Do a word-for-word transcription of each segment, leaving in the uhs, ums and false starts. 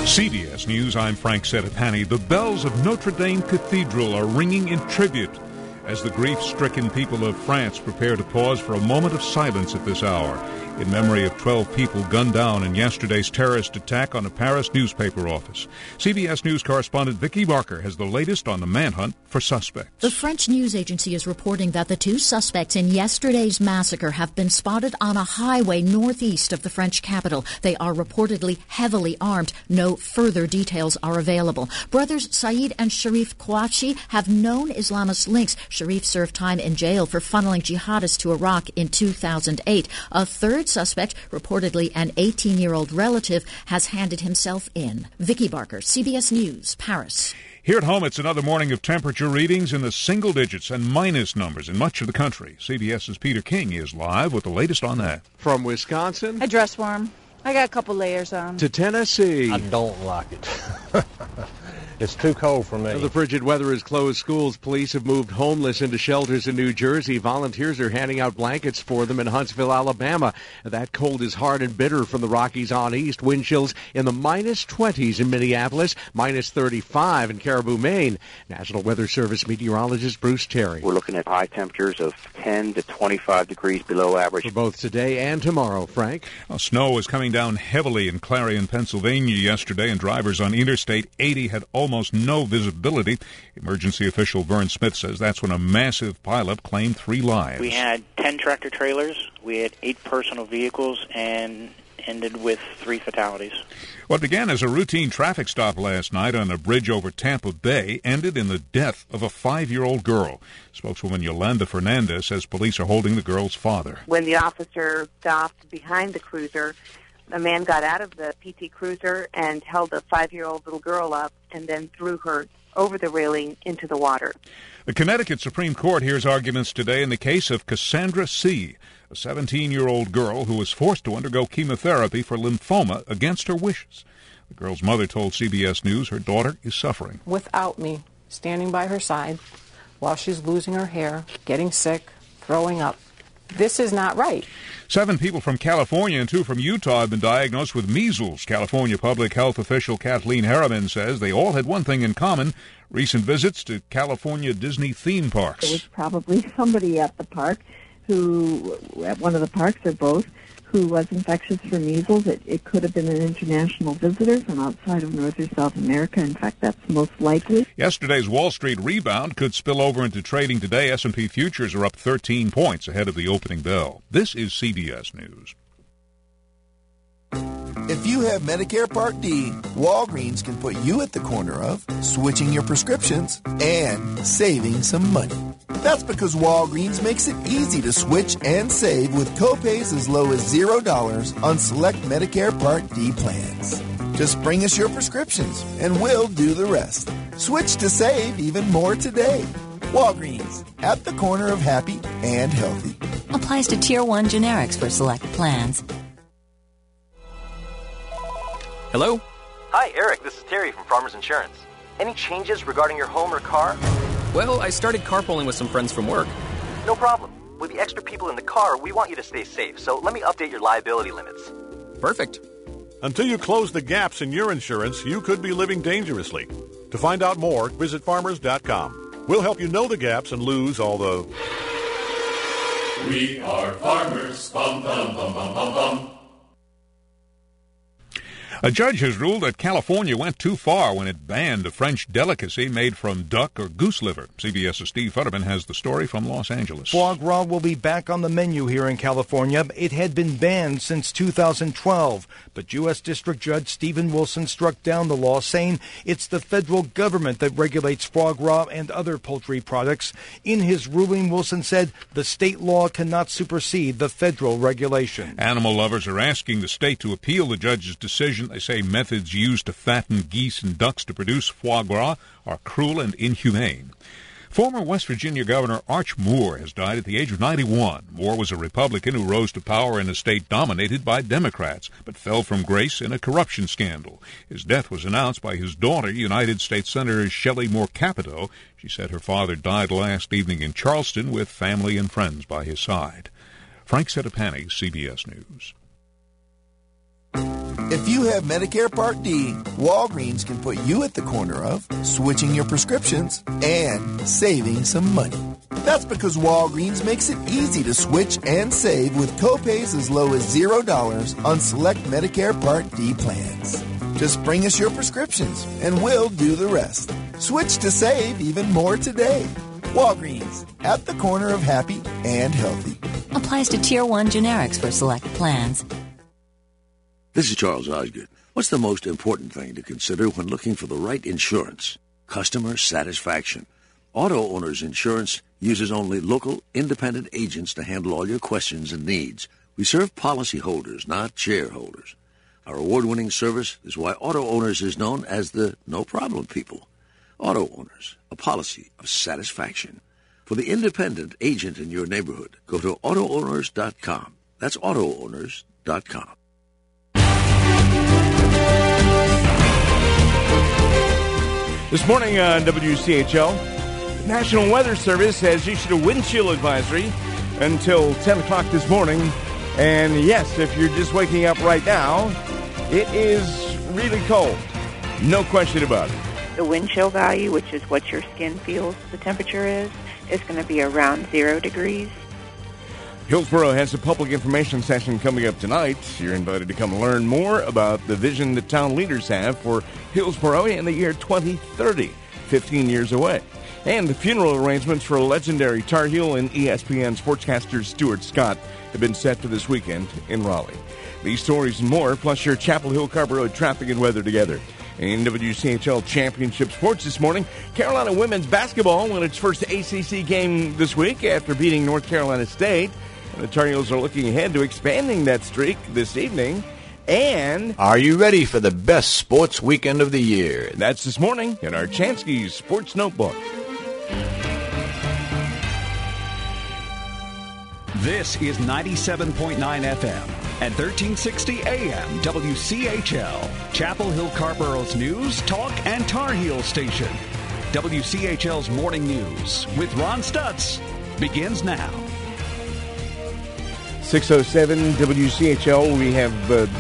C B S News, I'm Frank Sedapani. The bells of Notre Dame Cathedral are ringing in tribute as the grief-stricken people of France prepare to pause for a moment of silence at this hour in memory of twelve people gunned down in yesterday's terrorist attack on a Paris newspaper office. C B S News correspondent Vicky Barker has the latest on the manhunt for suspects. The French news agency is reporting that the two suspects in yesterday's massacre have been spotted on a highway northeast of the French capital. They are reportedly heavily armed. No further details are available. Brothers Saeed and Sharif Kouachi have known Islamist links. Sharif served time in jail for funneling jihadists to Iraq in two thousand eight. A third suspect, reportedly an eighteen-year-old relative, has handed himself in. Vicky Barker, C B S News, Paris. Here at home, it's another morning of temperature readings in the single digits and minus numbers in much of the country. CBS's Peter King is live with the latest on that. From Wisconsin, I dress warm. I got a couple layers on. To Tennessee. I don't like it. It's too cold for me. The frigid weather has closed schools. Police have moved homeless into shelters in New Jersey. Volunteers are handing out blankets for them in Huntsville, Alabama. That cold is hard and bitter from the Rockies on east. Wind chills in the minus twenties in Minneapolis, minus thirty-five in Caribou, Maine. National Weather Service meteorologist Bruce Terry. We're looking at high temperatures of ten to twenty-five degrees below average. For both today and tomorrow, Frank. Well, snow was coming down heavily in Clarion, Pennsylvania yesterday, and drivers on Interstate eighty had almost no visibility. Emergency official Vern Smith says that's when a massive pileup claimed three lives. We had ten tractor trailers, we had eight personal vehicles, and ended with three fatalities. What began as a routine traffic stop last night on a bridge over Tampa Bay ended in the death of a five-year-old girl. Spokeswoman Yolanda Fernandez says police are holding the girl's father. When the officer stopped behind the cruiser, a man got out of the P T Cruiser and held a five-year-old little girl up and then threw her over the railing into the water. The Connecticut Supreme Court hears arguments today in the case of Cassandra C., a seventeen-year-old girl who was forced to undergo chemotherapy for lymphoma against her wishes. The girl's mother told C B S News her daughter is suffering. Without me standing by her side while she's losing her hair, getting sick, throwing up. This is not right. Seven people from California and two from Utah have been diagnosed with measles. California public health official Kathleen Harriman says they all had one thing in common: recent visits to California Disney theme parks. There was probably somebody at the park who, at one of the parks or both, who was infectious for measles. It, it could have been an international visitor from outside of North or South America. In fact, that's most likely. Yesterday's Wall Street rebound could spill over into trading today. S and P futures are up thirteen points ahead of the opening bell. This is C B S News. If you have Medicare Part D, Walgreens can put you at the corner of switching your prescriptions and saving some money. That's because Walgreens makes it easy to switch and save with copays as low as zero dollars on select Medicare Part D plans. Just bring us your prescriptions and we'll do the rest. Switch to save even more today. Walgreens, at the corner of happy and healthy. Applies to Tier one generics for select plans. Hello? Hi, Eric. This is Terry from Farmers Insurance. Any changes regarding your home or car? Well, I started carpooling with some friends from work. No problem. With the extra people in the car, we want you to stay safe, so let me update your liability limits. Perfect. Until you close the gaps in your insurance, you could be living dangerously. To find out more, visit farmers dot com. We'll help you know the gaps and lose all the... We are farmers. Bum, bum, bum, bum, bum, bum. A judge has ruled that California went too far when it banned a French delicacy made from duck or goose liver. CBS's Steve Futterman has the story from Los Angeles. Foie gras will be back on the menu here in California. It had been banned since two thousand twelve, but U S District Judge Stephen Wilson struck down the law, saying it's the federal government that regulates foie gras and other poultry products. In his ruling, Wilson said the state law cannot supersede the federal regulation. Animal lovers are asking the state to appeal the judge's decision. They say methods used to fatten geese and ducks to produce foie gras are cruel and inhumane. Former West Virginia Governor Arch Moore has died at the age of ninety-one. Moore was a Republican who rose to power in a state dominated by Democrats, but fell from grace in a corruption scandal. His death was announced by his daughter, United States Senator Shelley Moore Capito. She said her father died last evening in Charleston with family and friends by his side. Frank Sedapani, C B S News. If you have Medicare Part D, Walgreens can put you at the corner of switching your prescriptions and saving some money. That's because Walgreens makes it easy to switch and save with copays as low as zero dollars on select Medicare Part D plans. Just bring us your prescriptions and we'll do the rest. Switch to save even more today. Walgreens, at the corner of happy and healthy. Applies to Tier one generics for select plans. This is Charles Osgood. What's the most important thing to consider when looking for the right insurance? Customer satisfaction. Auto Owners Insurance uses only local, independent agents to handle all your questions and needs. We serve policyholders, not shareholders. Our award-winning service is why Auto Owners is known as the no-problem people. Auto Owners, a policy of satisfaction. For the independent agent in your neighborhood, go to auto owners dot com. That's auto owners dot com. This morning on W C H L, the National Weather Service has issued a wind chill advisory until ten o'clock this morning. And yes, if you're just waking up right now, it is really cold. No question about it. The wind chill value, which is what your skin feels the temperature is, is going to be around zero degrees. Hillsborough has a public information session coming up tonight. You're invited to come learn more about the vision that town leaders have for Hillsborough in the year twenty thirty, fifteen years away. And the funeral arrangements for legendary Tar Heel and E S P N sportscaster Stuart Scott have been set for this weekend in Raleigh. These stories and more, plus your Chapel Hill Carrboro traffic and weather together. In W C H L Championship Sports this morning, Carolina women's basketball won its first A C C game this week after beating North Carolina State. The Tar Heels are looking ahead to expanding that streak this evening. And are you ready for the best sports weekend of the year? That's this morning in our Chansky Sports Notebook. This is ninety-seven point nine F M and thirteen sixty A M W C H L, Chapel Hill Carrboro's news, talk, and Tar Heel station. W C H L's Morning News with Ron Stutz begins now. six oh seven W C H L. We have uh,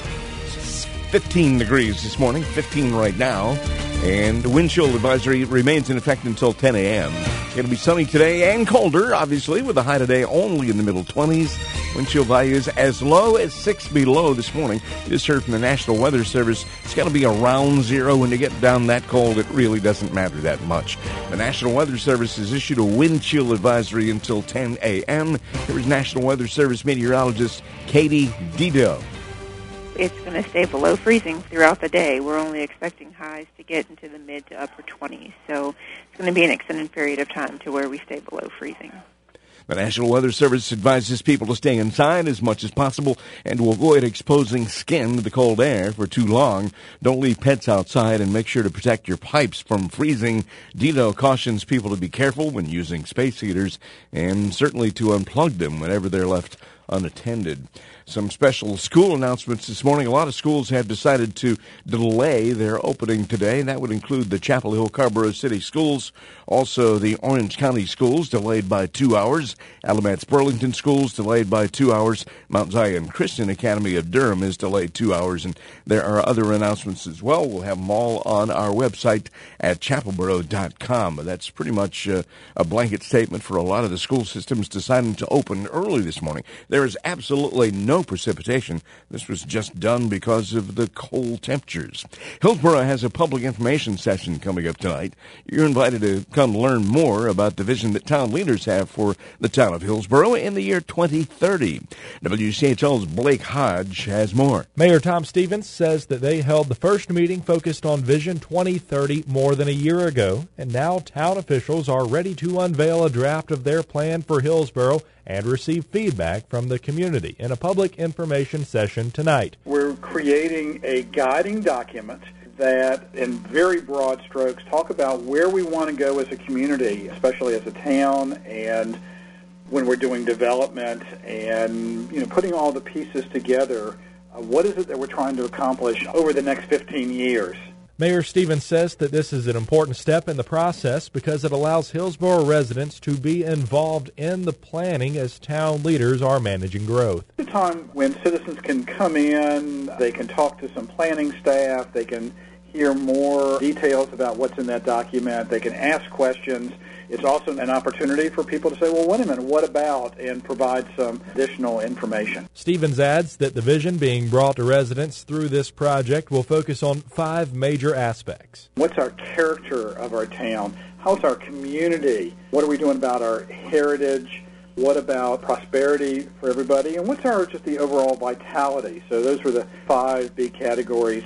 fifteen degrees this morning, fifteen right now, and the wind chill advisory remains in effect until ten A M It's going to be sunny today and colder, obviously, with a high today only in the middle twenties. Wind chill values as low as six below this morning. You just heard from the National Weather Service. It's going to be around zero. When you get down that cold, it really doesn't matter that much. The National Weather Service has issued a wind chill advisory until ten A M Here is National Weather Service meteorologist Katie Dido. It's going to stay below freezing throughout the day. We're only expecting highs to get into the mid to upper twenties. So it's going to be an extended period of time to where we stay below freezing. The National Weather Service advises people to stay inside as much as possible and to avoid exposing skin to the cold air for too long. Don't leave pets outside and make sure to protect your pipes from freezing. Dido cautions people to be careful when using space heaters and certainly to unplug them whenever they're left unattended. Some special school announcements this morning. A lot of schools have decided to delay their opening today. That would include the Chapel Hill Carrboro City Schools, also the Orange County Schools, delayed by two hours. Alamance Burlington Schools, delayed by two hours. Mount Zion Christian Academy of Durham is delayed two hours. And there are other announcements as well. We'll have them all on our website at chapelboro dot com. That's pretty much uh, a blanket statement for a lot of the school systems deciding to open early this morning. There is absolutely no precipitation. This was just done because of the cold temperatures. Hillsborough has a public information session coming up tonight. You're invited to come learn more about the vision that town leaders have for the town of Hillsborough in the year twenty thirty. W C H L's Blake Hodge has more. Mayor Tom Stevens says that they held the first meeting focused on Vision twenty thirty more than a year ago, and now town officials are ready to unveil a draft of their plan for Hillsborough and receive feedback from the community in a public information session tonight. We're creating a guiding document that, in very broad strokes, talk about where we want to go as a community, especially as a town, and when we're doing development and, you know, putting all the pieces together. Uh, what is it that we're trying to accomplish over the next fifteen years? Mayor Stevens says that this is an important step in the process because it allows Hillsborough residents to be involved in the planning as town leaders are managing growth. It's a time when citizens can come in, they can talk to some planning staff, they can hear more details about what's in that document, they can ask questions. It's also an opportunity for people to say, well, wait a minute, what about, and provide some additional information. Stevens adds that the vision being brought to residents through this project will focus on five major aspects. What's our character of our town? How's our community? What are we doing about our heritage? What about prosperity for everybody? And what's our just the overall vitality? So those were the five big categories.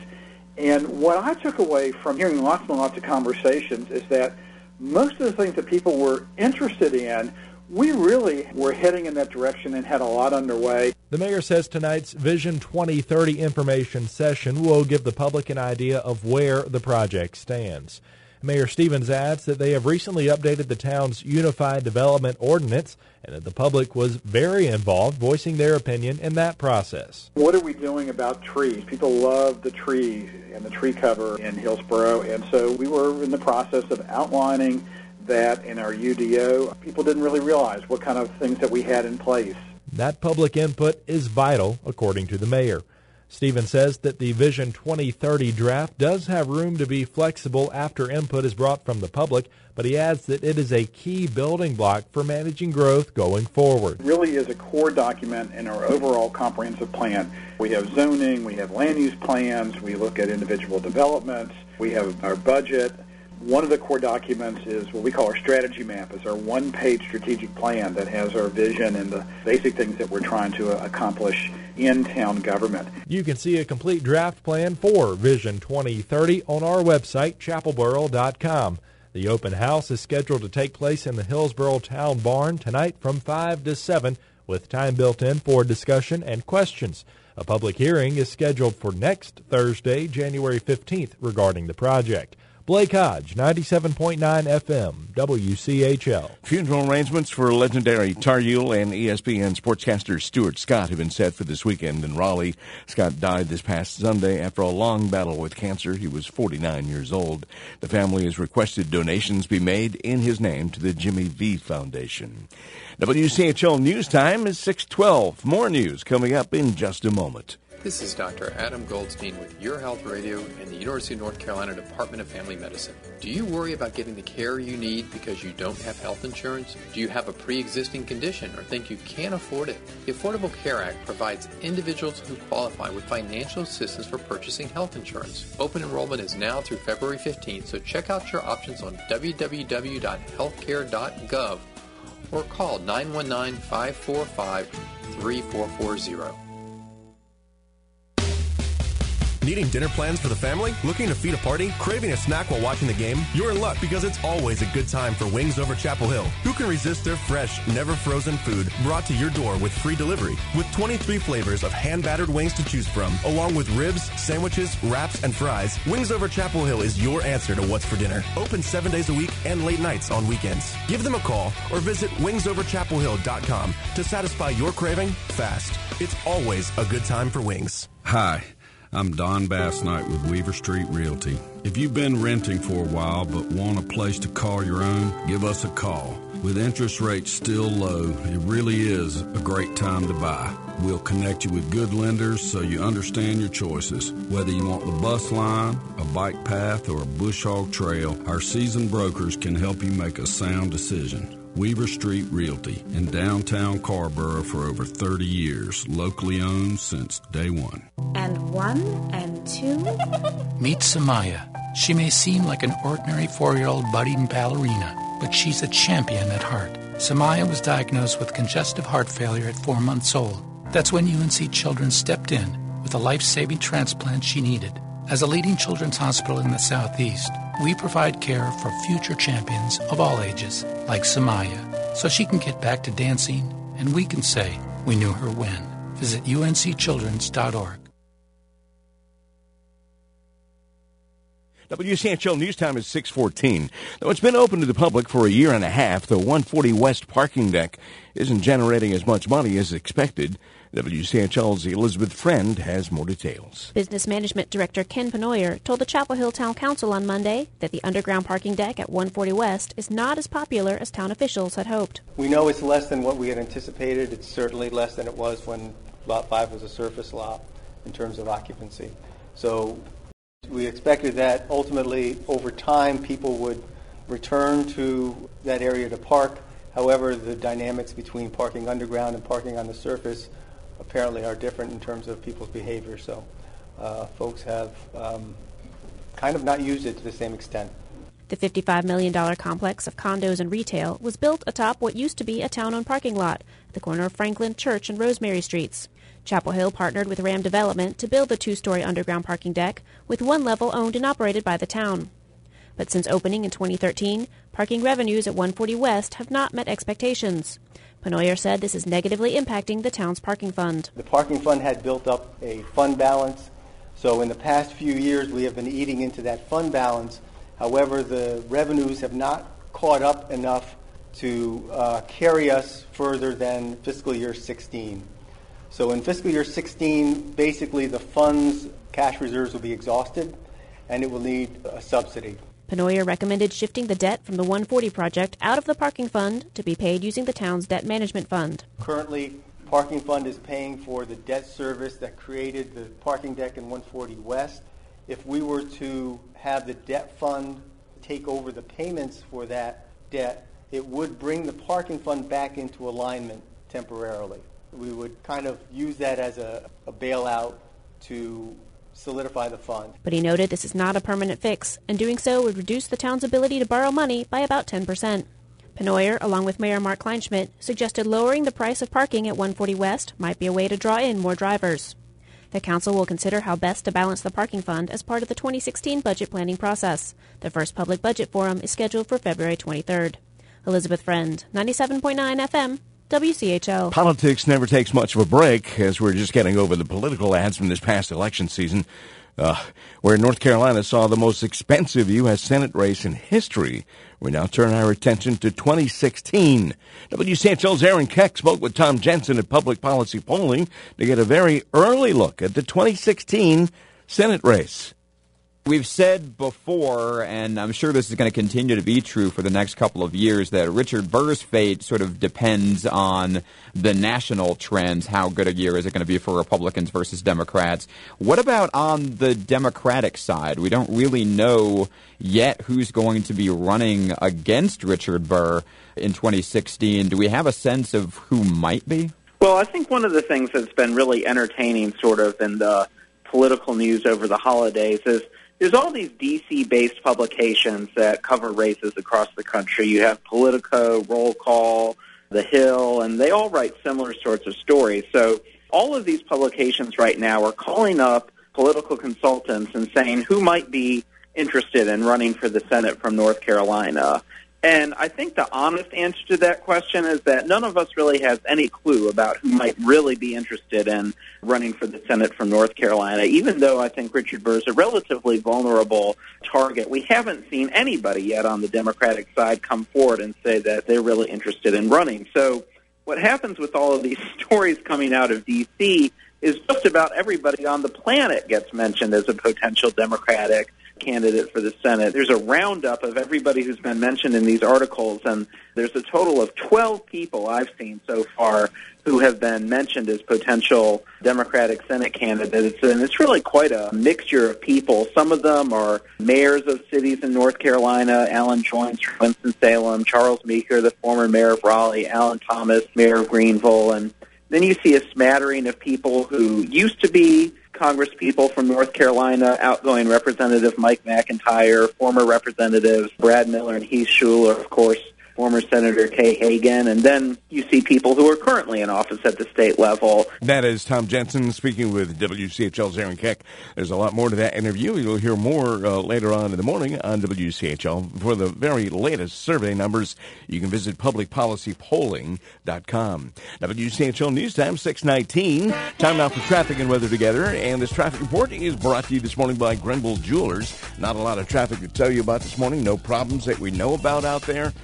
And what I took away from hearing lots and lots of conversations is that most of the things that people were interested in, we really were heading in that direction and had a lot underway. The mayor says tonight's Vision twenty thirty information session will give the public an idea of where the project stands. Mayor Stevens adds that they have recently updated the town's Unified Development Ordinance and that the public was very involved, voicing their opinion in that process. What are we doing about trees? People love the trees and the tree cover in Hillsborough, and so we were in the process of outlining that in our U D O. People didn't really realize what kind of things that we had in place. That public input is vital, according to the mayor. Stevens says that the Vision twenty thirty draft does have room to be flexible after input is brought from the public, but he adds that it is a key building block for managing growth going forward. It really is a core document in our overall comprehensive plan. We have zoning, we have land use plans, we look at individual developments, we have our budget. One of the core documents is what we call our strategy map. It's our one-page strategic plan that has our vision and the basic things that we're trying to accomplish in town government. You can see a complete draft plan for Vision twenty thirty on our website, chapel borough dot com. The open house is scheduled to take place in the Hillsborough Town Barn tonight from five to seven, with time built in for discussion and questions. A public hearing is scheduled for next Thursday, January fifteenth, regarding the project. Blake Hodge, ninety-seven point nine F M, W C H L. Funeral arrangements for legendary Tar Heel and E S P N sportscaster Stuart Scott have been set for this weekend in Raleigh. Scott died this past Sunday after a long battle with cancer. He was forty-nine years old. The family has requested donations be made in his name to the Jimmy V Foundation. W C H L News Time is six twelve. More news coming up in just a moment. This is Doctor Adam Goldstein with Your Health Radio and the University of North Carolina Department of Family Medicine. Do you worry about getting the care you need because you don't have health insurance? Do you have a pre-existing condition or think you can't afford it? The Affordable Care Act provides individuals who qualify with financial assistance for purchasing health insurance. Open enrollment is now through February fifteenth, so check out your options on w w w dot healthcare dot gov or call nine one nine, five four five, three four four zero. Needing dinner plans for the family? Looking to feed a party? Craving a snack while watching the game? You're in luck because it's always a good time for Wings Over Chapel Hill. Who can resist their fresh, never frozen food brought to your door with free delivery? With twenty-three flavors of hand-battered wings to choose from, along with ribs, sandwiches, wraps, and fries, Wings Over Chapel Hill is your answer to what's for dinner. Open seven days a week and late nights on weekends. Give them a call or visit wings over chapel hill dot com to satisfy your craving fast. It's always a good time for wings. Hi. I'm Don Bassnight with Weaver Street Realty. If you've been renting for a while but want a place to call your own, give us a call. With interest rates still low, it really is a great time to buy. We'll connect you with good lenders so you understand your choices. Whether you want the bus line, a bike path, or a bush hog trail, our seasoned brokers can help you make a sound decision. Weaver Street Realty in downtown Carborough for over thirty years, locally owned since day one. And one, and two. Meet Samaya. She may seem like an ordinary four-year-old budding ballerina, but she's a champion at heart. Samaya was diagnosed with congestive heart failure at four months old. That's when U N C Children stepped in with a life-saving transplant she needed. As a leading children's hospital in the Southeast, we provide care for future champions of all ages, like Samaya, so she can get back to dancing and we can say we knew her when. Visit U N C children's dot org. W C H L News Time is six fourteen. Though it's been open to the public for a year and a half, the one forty West parking deck isn't generating as much money as expected. W C H L's Elizabeth Friend has more details. Business Management Director Ken Penoyer told the Chapel Hill Town Council on Monday that the underground parking deck at one forty West is not as popular as town officials had hoped. We know it's less than what we had anticipated. It's certainly less than it was when Lot five was a surface lot in terms of occupancy. So we expected that ultimately over time people would return to that area to park. However, the dynamics between parking underground and parking on the surface apparently are different in terms of people's behavior. So uh, folks have um, kind of not used it to the same extent. The fifty-five million dollars complex of condos and retail was built atop what used to be a town-owned parking lot at the corner of Franklin Church and Rosemary Streets. Chapel Hill partnered with Ram Development to build the two-story underground parking deck, with one level owned and operated by the town. But since opening in twenty thirteen, parking revenues at one forty West have not met expectations. Penoyer said this is negatively impacting the town's parking fund. The parking fund had built up a fund balance, so in the past few years we have been eating into that fund balance. However, the revenues have not caught up enough to uh, carry us further than fiscal year sixteen. So in fiscal year sixteen, basically the fund's cash reserves will be exhausted and it will need a subsidy. Penoyer recommended shifting the debt from the one forty project out of the parking fund to be paid using the town's debt management fund. Currently, parking fund is paying for the debt service that created the parking deck in one forty West. If we were to have the debt fund take over the payments for that debt, it would bring the parking fund back into alignment temporarily. We would kind of use that as a, a bailout to solidify the fund. But he noted this is not a permanent fix, and doing so would reduce the town's ability to borrow money by about ten percent. Penoyer, along with Mayor Mark Kleinschmidt, suggested lowering the price of parking at one forty West might be a way to draw in more drivers. The council will consider how best to balance the parking fund as part of the twenty sixteen budget planning process. The first public budget forum is scheduled for February twenty-third. Elizabeth Friend, ninety-seven point nine F M, W C H L. Politics never takes much of a break, as we're just getting over the political ads from this past election season, uh, where North Carolina saw the most expensive U S Senate race in history. We now turn our attention to twenty sixteen. W C H L's Aaron Keck spoke with Tom Jensen at Public Policy Polling to get a very early look at the twenty sixteen Senate race. We've said before, and I'm sure this is going to continue to be true for the next couple of years, that Richard Burr's fate sort of depends on the national trends. How good a year is it going to be for Republicans versus Democrats? What about on the Democratic side? We don't really know yet who's going to be running against Richard Burr in twenty sixteen. Do we have a sense of who might be? Well, I think one of the things that's been really entertaining sort of in the political news over the holidays is there's all these D C-based publications that cover races across the country. You have Politico, Roll Call, The Hill, and they all write similar sorts of stories. So all of these publications right now are calling up political consultants and saying who might be interested in running for the Senate from North Carolina. And I think the honest answer to that question is that none of us really has any clue about who might really be interested in running for the Senate from North Carolina, even though I think Richard Burr is a relatively vulnerable target. We haven't seen anybody yet on the Democratic side come forward and say that they're really interested in running. So what happens with all of these stories coming out of D C is just about everybody on the planet gets mentioned as a potential Democratic candidate for the Senate. There's a roundup of everybody who's been mentioned in these articles, and there's a total of twelve people I've seen so far who have been mentioned as potential Democratic Senate candidates, and it's really quite a mixture of people. Some of them are mayors of cities in North Carolina, Alan Joynes from Winston-Salem, Charles Meeker, the former mayor of Raleigh, Alan Thomas, mayor of Greenville, and then you see a smattering of people who used to be Congress people from North Carolina, outgoing Representative Mike McIntyre, former Representatives Brad Miller and Heath Shuler, of course, former Senator Kay Hagan, and then you see people who are currently in office at the state level. That is Tom Jensen speaking with W C H L's Aaron Keck. There's a lot more to that interview. You'll hear more uh, later on in the morning on W C H L. For the very latest survey numbers, you can visit public policy polling dot com. W C H L News Time, six nineteen. Time now for traffic and weather together. And this traffic report is brought to you this morning by Grenville Jewelers. Not a lot of traffic to tell you about this morning. No problems that we know about out there. It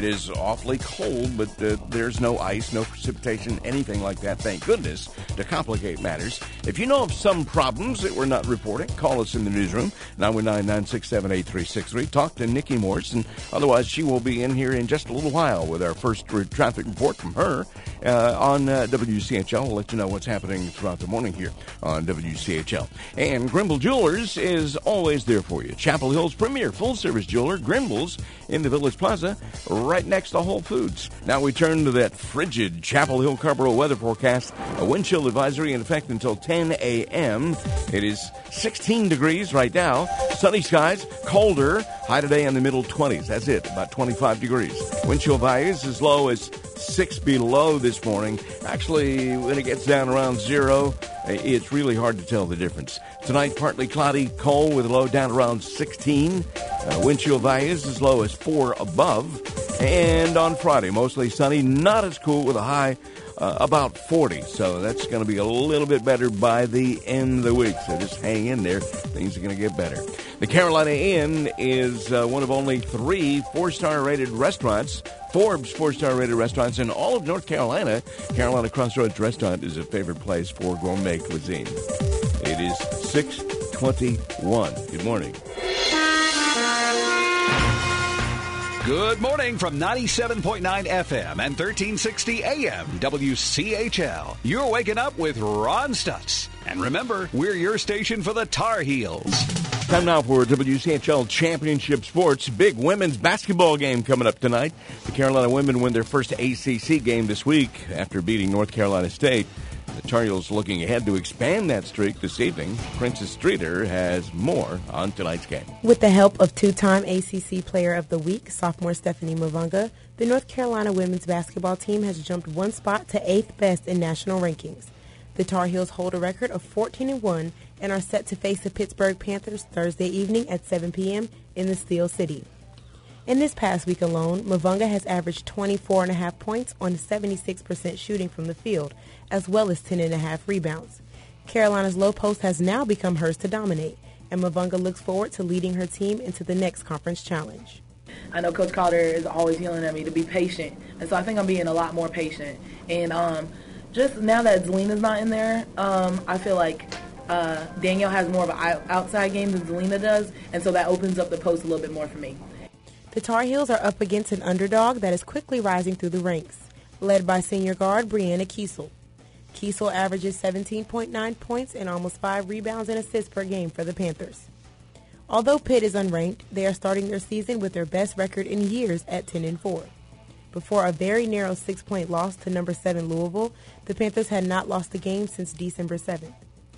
is awfully cold, but uh, there's no ice, no precipitation, anything like that, thank goodness, to complicate matters. If you know of some problems that we're not reporting, call us in the newsroom, nine one nine, nine six seven, eight three six three. Talk to Nikki Morse, and otherwise she will be in here in just a little while with our first re- traffic report from her uh, on uh, W C H L. We'll let you know what's happening throughout the morning here on W C H L. And Grimble Jewelers is always there for you. Chapel Hill's premier full-service jeweler, Grimble's, in the Village Plaza, right next to Whole Foods. Now we turn to that frigid Chapel Hill Carrboro weather forecast. A wind chill advisory in effect until ten a.m. It is sixteen degrees right now. Sunny skies, colder, high today in the middle twenties. That's it, about twenty-five degrees. Wind chill values as low as six below this morning. Actually, when it gets down around zero, it's really hard to tell the difference. Tonight, partly cloudy, cold with a low down around sixteen. Uh, wind chill values as low as four above. And on Friday, mostly sunny, not as cool with a high uh, about forty. So that's going to be a little bit better by the end of the week. So just hang in there. Things are going to get better. The Carolina Inn is uh, one of only three four-star rated restaurants, Forbes four-star rated restaurants in all of North Carolina. Carolina Crossroads Restaurant is a favorite place for gourmet cuisine. It is six twenty-one. Good morning. Good morning from ninety-seven point nine F M and thirteen sixty A M W C H L. You're waking up with Ron Stutz. And remember, we're your station for the Tar Heels. Time now for W C H L Championship Sports. Big women's basketball game coming up tonight. The Carolina women win their first A C C game this week after beating North Carolina State. The Tar Heels looking ahead to expand that streak this evening. Princess Streeter has more on tonight's game. With the help of two-time A C C Player of the Week, sophomore Stephanie Mavunga, the North Carolina women's basketball team has jumped one spot to eighth best in national rankings. The Tar Heels hold a record of fourteen and one and are set to face the Pittsburgh Panthers Thursday evening at seven p.m. in the Steel City. In this past week alone, Mavunga has averaged twenty-four point five points on seventy-six percent shooting from the field, as well as ten point five rebounds. Carolina's low post has now become hers to dominate, and Mavunga looks forward to leading her team into the next conference challenge. I know Coach Calder is always yelling at me to be patient, and so I think I'm being a lot more patient. And um, just now that Zelina's not in there, um, I feel like uh, Danielle has more of an outside game than Zelina does, and so that opens up the post a little bit more for me. The Tar Heels are up against an underdog that is quickly rising through the ranks, led by senior guard Brianna Kiesel. Kiesel averages seventeen point nine points and almost five rebounds and assists per game for the Panthers. Although Pitt is unranked, they are starting their season with their best record in years at ten and four. Before a very narrow six-point loss to number seven Louisville, the Panthers had not lost a game since December seventh.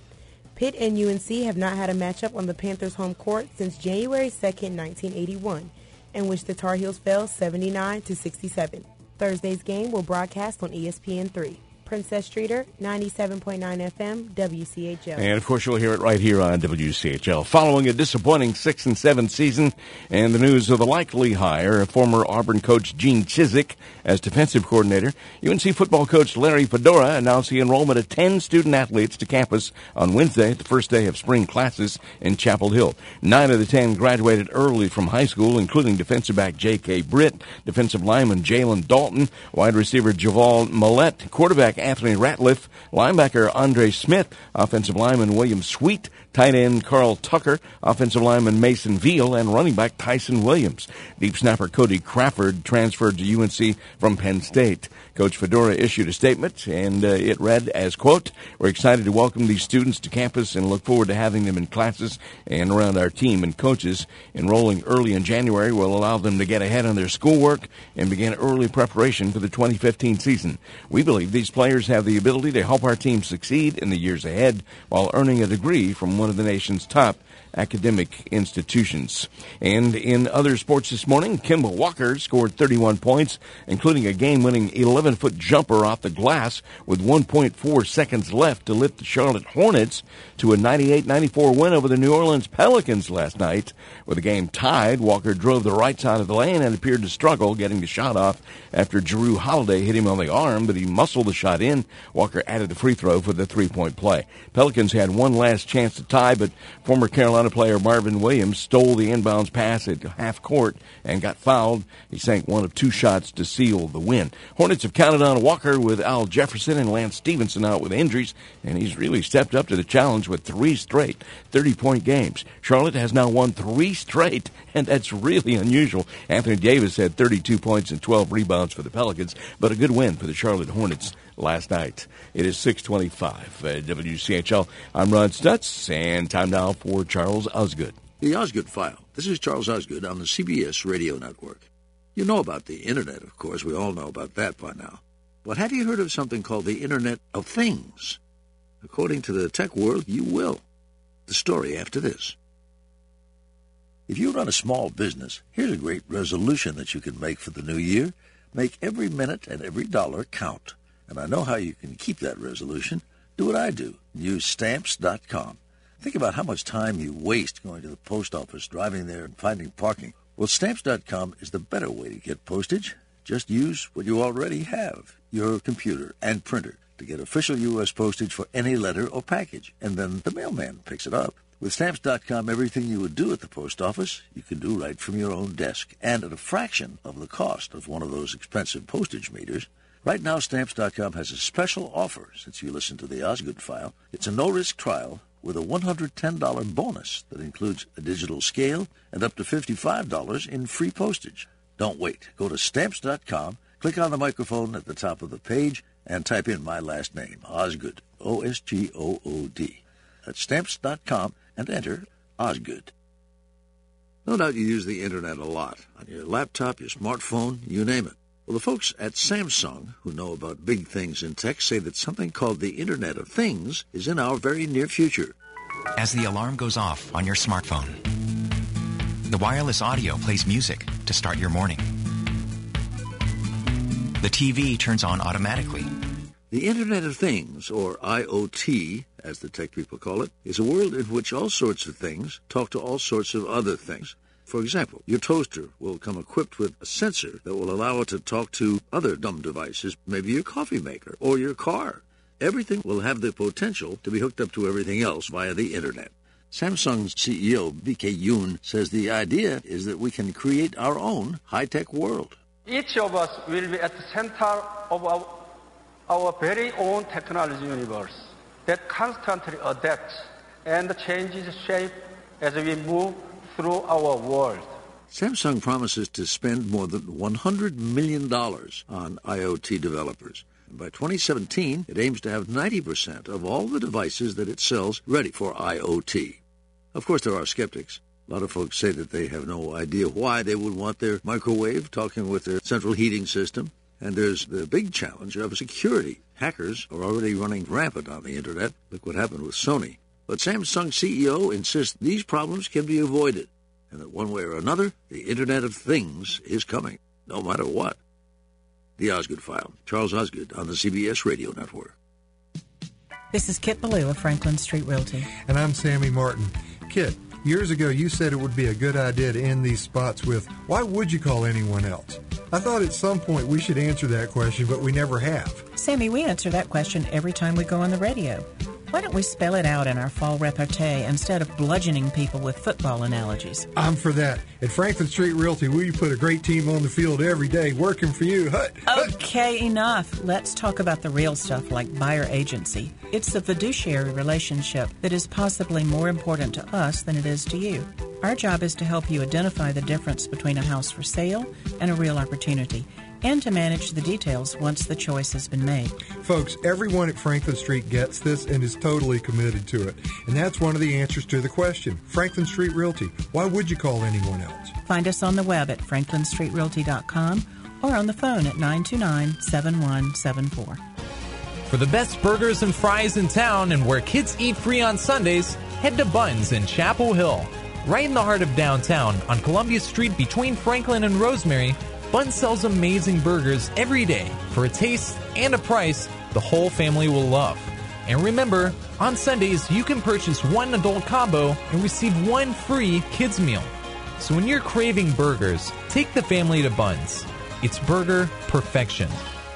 Pitt and U N C have not had a matchup on the Panthers' home court since January second, nineteen eighty-one, in which the Tar Heels fell seventy-nine to sixty-seven. Thursday's game will broadcast on E S P N three. Princess Streeter, ninety-seven point nine F M, W C H L. And, of course, you'll hear it right here on W C H L. Following a disappointing six and seven season and the news of the likely hire of former Auburn coach Gene Chizik as defensive coordinator, U N C football coach Larry Fedora announced the enrollment of ten student-athletes to campus on Wednesday, the first day of spring classes in Chapel Hill. Nine of the ten graduated early from high school, including defensive back J K. Britt, defensive lineman Jalen Dalton, wide receiver Javal Millette, quarterback Anthony Ratliff, linebacker Andre Smith, offensive lineman William Sweet, tight end Carl Tucker, offensive lineman Mason Veal, and running back Tyson Williams. Deep snapper Cody Crawford transferred to U N C from Penn State. Coach Fedora issued a statement, and uh, it read as, quote, "We're excited to welcome these students to campus and look forward to having them in classes and around our team and coaches. Enrolling early in January will allow them to get ahead on their schoolwork and begin early preparation for the twenty fifteen season. We believe these players have the ability to help our team succeed in the years ahead while earning a degree from one of the nation's top academic institutions." And in other sports this morning, Kimball Walker scored thirty-one points, including a game-winning eleven-foot jumper off the glass with one point four seconds left to lift the Charlotte Hornets to a ninety-eight ninety-four win over the New Orleans Pelicans last night. With the game tied, Walker drove the right side of the lane and appeared to struggle getting the shot off after Jrue Holiday hit him on the arm, but he muscled the shot in. Walker added the free throw for the three-point play. Pelicans had one last chance to tie, but former Carolina Carolina player Marvin Williams stole the inbounds pass at half court and got fouled. He sank one of two shots to seal the win. Hornets have counted on Walker with Al Jefferson and Lance Stevenson out with injuries, and he's really stepped up to the challenge with three straight thirty-point games. Charlotte has now won three straight, and that's really unusual. Anthony Davis had thirty-two points and twelve rebounds for the Pelicans, but a good win for the Charlotte Hornets last night. It is six twenty-five at W C H L. I'm Ron Stutz, and time now for Charles Osgood. The Osgood File. This is Charles Osgood on the C B S Radio Network. You know about the Internet, of course. We all know about that by now. But have you heard of something called the Internet of Things? According to the tech world, you will. The story after this. If you run a small business, here's a great resolution that you can make for the new year. Make every minute and every dollar count. And I know how you can keep that resolution. Do what I do. Use Stamps dot com. Think about how much time you waste going to the post office, driving there, and finding parking. Well, Stamps dot com is the better way to get postage. Just use what you already have, your computer and printer, to get official U S postage for any letter or package. And then the mailman picks it up. With Stamps dot com, everything you would do at the post office, you can do right from your own desk, and at a fraction of the cost of one of those expensive postage meters. Right now, Stamps dot com has a special offer since you listen to the Osgood File. It's a no-risk trial with a one hundred ten dollars bonus that includes a digital scale and up to fifty-five dollars in free postage. Don't wait. Go to Stamps dot com, click on the microphone at the top of the page, and type in my last name, Osgood, O S G O O D. That's Stamps dot com, and enter Osgood. No doubt you use the Internet a lot, on your laptop, your smartphone, you name it. Well, the folks at Samsung, who know about big things in tech, say that something called the Internet of Things is in our very near future. As the alarm goes off on your smartphone, the wireless audio plays music to start your morning. The T V turns on automatically. The Internet of Things, or I O T, as the tech people call it, is a world in which all sorts of things talk to all sorts of other things. For example, your toaster will come equipped with a sensor that will allow it to talk to other dumb devices, maybe your coffee maker or your car. Everything will have the potential to be hooked up to everything else via the Internet. Samsung's C E O, B K Yoon, says the idea is that we can create our own high-tech world. Each of us will be at the center of our, our very own technology universe that constantly adapts and changes shape as we move through our world. Samsung promises to spend more than one hundred million dollars on I O T developers. And by twenty seventeen, it aims to have ninety percent of all the devices that it sells ready for I O T. Of course, there are skeptics. A lot of folks say that they have no idea why they would want their microwave talking with their central heating system. And there's the big challenge of security. Hackers are already running rampant on the Internet. Look what happened with Sony. But Samsung C E O insists these problems can be avoided, and that one way or another, the Internet of Things is coming, no matter what. The Osgood File. Charles Osgood on the C B S Radio Network. This is Kit Ballou of Franklin Street Realty. And I'm Sammy Martin. Kit, years ago you said it would be a good idea to end these spots with, why would you call anyone else? I thought at some point we should answer that question, but we never have. Sammy, we answer that question every time we go on the radio. Why don't we spell it out in our fall repartee instead of bludgeoning people with football analogies? I'm for that. At Franklin Street Realty, we put a great team on the field every day working for you. Hut, hut. Okay, enough. Let's talk about the real stuff like buyer agency. It's the fiduciary relationship that is possibly more important to us than it is to you. Our job is to help you identify the difference between a house for sale and a real opportunity, and to manage the details once the choice has been made. Folks, everyone at Franklin Street gets this and is totally committed to it. And that's one of the answers to the question. Franklin Street Realty. Why would you call anyone else? Find us on the web at franklin street realty dot com or on the phone at nine two nine, seven one seven four. For the best burgers and fries in town and where kids eat free on Sundays, head to Buns in Chapel Hill. Right in the heart of downtown, on Columbia Street between Franklin and Rosemary, Buns sells amazing burgers every day for a taste and a price the whole family will love. And remember, on Sundays, you can purchase one adult combo and receive one free kids meal. So when you're craving burgers, take the family to Buns. It's burger perfection.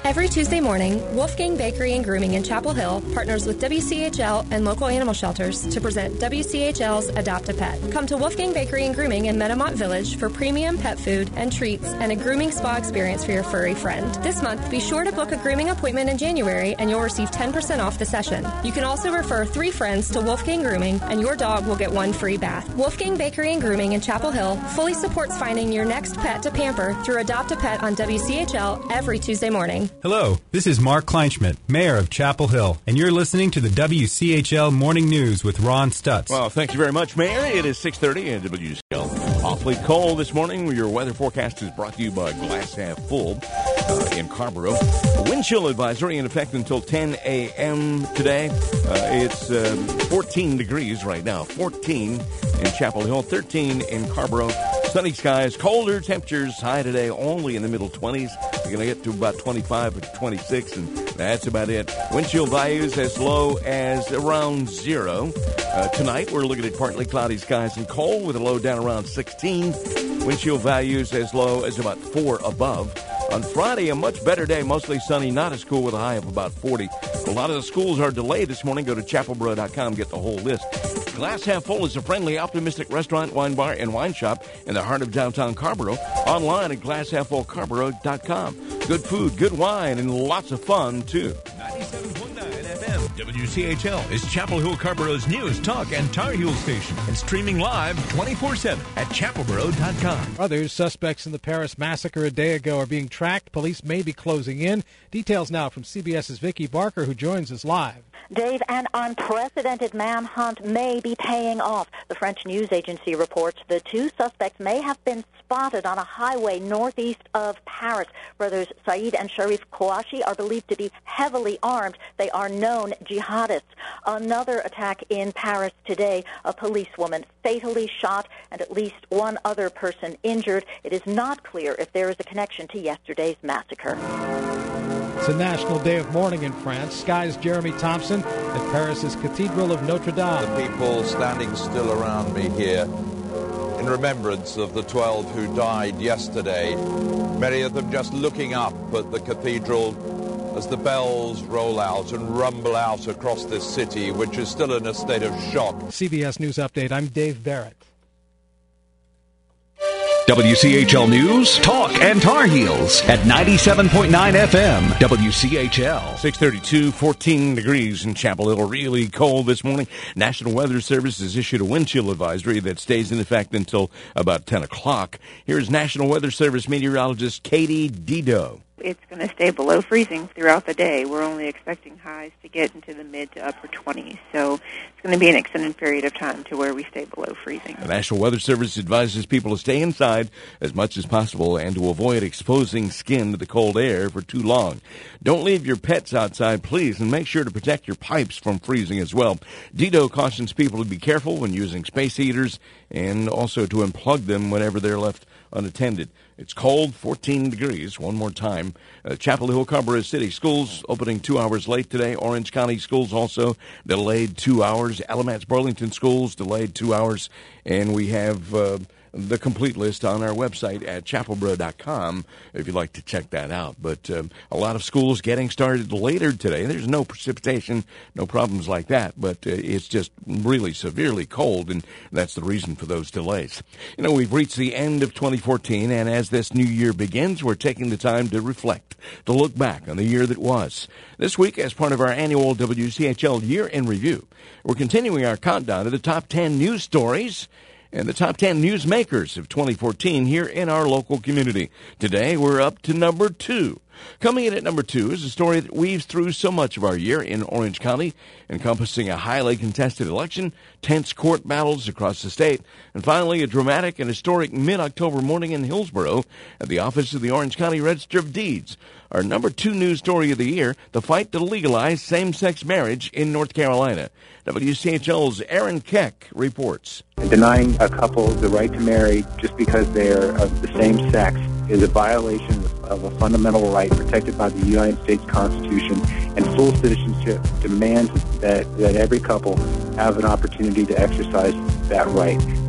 Every Tuesday morning, Wolfgang Bakery and Grooming in Chapel Hill partners with W C H L and local animal shelters to present W C H L's Adopt a Pet. Come to Wolfgang Bakery and Grooming in Metamont Village for premium pet food and treats and a grooming spa experience for your furry friend. This month, be sure to book a grooming appointment in January and you'll receive ten percent off the session. You can also refer three friends to Wolfgang Grooming and your dog will get one free bath. Wolfgang Bakery and Grooming in Chapel Hill fully supports finding your next pet to pamper through Adopt a Pet on W C H L every Tuesday morning. Hello, this is Mark Kleinschmidt, Mayor of Chapel Hill, and you're listening to the W C H L Morning News with Ron Stutz. Well, thank you very much, Mayor. It is six thirty at W C H L. Awfully cold this morning. Your weather forecast is brought to you by Glass Half Full uh, in Carrboro. A wind chill advisory in effect until ten a.m. today. Uh, it's uh, fourteen degrees right now. fourteen in Chapel Hill, thirteen in Carrboro. Sunny skies, colder temperatures, high today only in the middle twenties. You're going to get to about twenty-five or twenty-six, and that's about it. Wind chill values as low as around zero. Uh, tonight, we're looking at partly cloudy skies and cold with a low down around sixteen. Wind chill values as low as about four above. On Friday, a much better day, mostly sunny, not as cool with a high of about forty. A lot of the schools are delayed this morning. Go to chapel boro dot com, get the whole list. Glass Half Full is a friendly, optimistic restaurant, wine bar, and wine shop in the heart of downtown Carrboro. Online at glass half full carboro dot com. Good food, good wine, and lots of fun, too. ninety-seven point nine F M. W C H L is Chapel Hill Carboro's news, talk, and Tar Heel station, and streaming live twenty-four seven at chapel boro dot com. Others suspects in the Paris massacre a day ago are being tracked. Police may be closing in. Details now from CBS's Vicki Barker, who joins us live. Dave, an unprecedented manhunt may be paying off. The French news agency reports the two suspects may have been spotted on a highway northeast of Paris. Brothers Saeed and Sharif Kouachi are believed to be heavily armed. They are known jihadists. Another attack in Paris today, a policewoman fatally shot and at least one other person injured. It is not clear if there is a connection to yesterday's massacre. It's a national day of mourning in France. Sky's Jeremy Thompson at Paris's Cathedral of Notre Dame. The people standing still around me here in remembrance of the twelve who died yesterday, many of them just looking up at the cathedral as the bells roll out and rumble out across this city, which is still in a state of shock. C B S News Update, I'm Dave Barrett. W C H L News, Talk, and Tar Heels at ninety-seven point nine F M, W C H L. six thirty-two, fourteen degrees in Chapel Hill. Really cold this morning. National Weather Service has issued a wind chill advisory that stays in effect until about ten o'clock. Here's National Weather Service meteorologist Katie Dido. It's going to stay below freezing throughout the day. We're only expecting highs to get into the mid to upper twenties, so it's going to be an extended period of time to where we stay below freezing. The National Weather Service advises people to stay inside as much as possible and to avoid exposing skin to the cold air for too long. Don't leave your pets outside, please, and make sure to protect your pipes from freezing as well. Dido cautions people to be careful when using space heaters and also to unplug them whenever they're left unattended. It's cold, fourteen degrees. One more time. Uh, Chapel Hill, Carrboro City Schools opening two hours late today. Orange County Schools also delayed two hours. Alamance Burlington Schools delayed two hours. And we have uh, the complete list on our website at chapel boro dot com if you'd like to check that out. But um, a lot of schools getting started later today. There's no precipitation, no problems like that, but uh, it's just really severely cold, and that's the reason for those delays. You know, we've reached the end of twenty fourteen, and as this new year begins, we're taking the time to reflect, to look back on the year that was. This week, as part of our annual W C H L Year in Review, we're continuing our countdown to the top ten news stories and the top ten newsmakers of twenty fourteen here in our local community. Today, we're up to number two. Coming in at number two is a story that weaves through so much of our year in Orange County, encompassing a highly contested election, tense court battles across the state, and finally a dramatic and historic mid-October morning in Hillsboro at the office of the Orange County Register of Deeds. Our number two news story of the year, the fight to legalize same-sex marriage in North Carolina. W C H L's Aaron Keck reports. Denying a couple the right to marry just because they are of the same sex is a violation of a fundamental right protected by the United States Constitution, and full citizenship demands that, that every couple have an opportunity to exercise that right.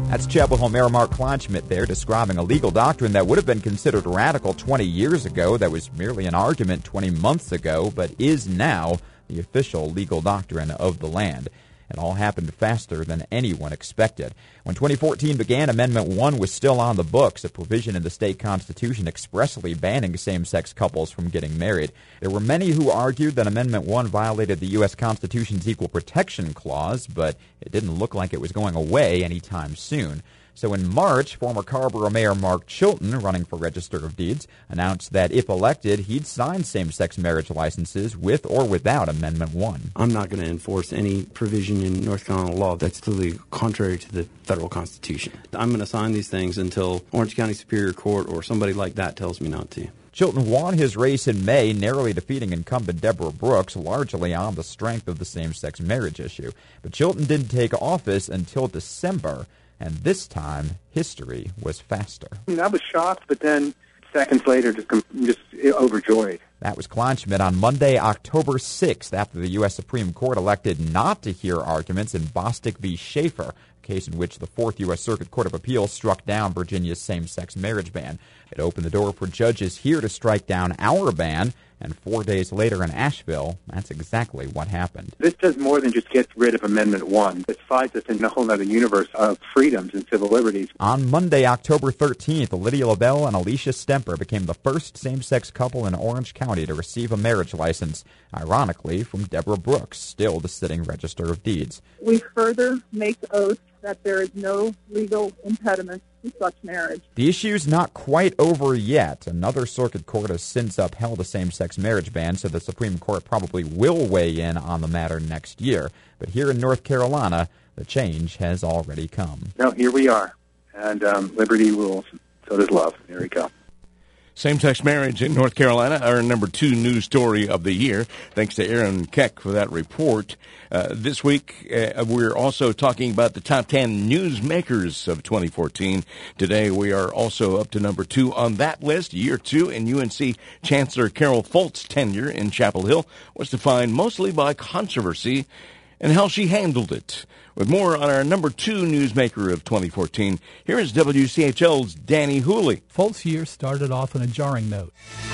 That's Chapel Hill Mayor Mark Kleinschmidt there describing a legal doctrine that would have been considered radical twenty years ago, that was merely an argument twenty months ago, but is now the official legal doctrine of the land. It all happened faster than anyone expected. When twenty fourteen began, Amendment one was still on the books, a provision in the state constitution expressly banning same-sex couples from getting married. There were many who argued that Amendment one violated the U S Constitution's Equal Protection Clause, but it didn't look like it was going away anytime soon. So in March, former Carrboro Mayor Mark Chilton, running for Register of Deeds, announced that if elected, he'd sign same-sex marriage licenses with or without Amendment one. I'm not going to enforce any provision in North Carolina law that's totally contrary to the federal Constitution. I'm going to sign these things until Orange County Superior Court or somebody like that tells me not to. Chilton won his race in May, narrowly defeating incumbent Deborah Brooks, largely on the strength of the same-sex marriage issue. But Chilton didn't take office until December. And this time, history was faster. I mean, I was shocked, but then seconds later, just just overjoyed. That was Kleinschmidt on Monday, October sixth, after the U S Supreme Court elected not to hear arguments in Bostick v. Schaefer, a case in which the Fourth U S Circuit Court of Appeals struck down Virginia's same-sex marriage ban. It opened the door for judges here to strike down our ban, and four days later in Asheville, that's exactly what happened. This does more than just get rid of Amendment one. It slides us into a whole other universe of freedoms and civil liberties. On Monday, October thirteenth, Lydia LaBelle and Alicia Stemper became the first same-sex couple in Orange County to receive a marriage license, ironically from Deborah Brooks, still the sitting Register of Deeds. We further make oath that there is no legal impediment to such marriage. The issue's not quite over yet. Another circuit court has since upheld a same-sex marriage ban, so the Supreme Court probably will weigh in on the matter next year. But here in North Carolina, the change has already come. No, here we are. And um, liberty rules. So does love. There we go. Same-sex marriage in North Carolina, our number two news story of the year. Thanks to Aaron Keck for that report. Uh, this week, uh, we're also talking about the top ten newsmakers of twenty fourteen. Today, we are also up to number two on that list. Year two in U N C Chancellor Carol Folt's tenure in Chapel Hill was defined mostly by controversy and how she handled it. With more on our number two newsmaker of twenty fourteen, here is W C H L's Danny Hooley. Folt's year started off on a jarring note.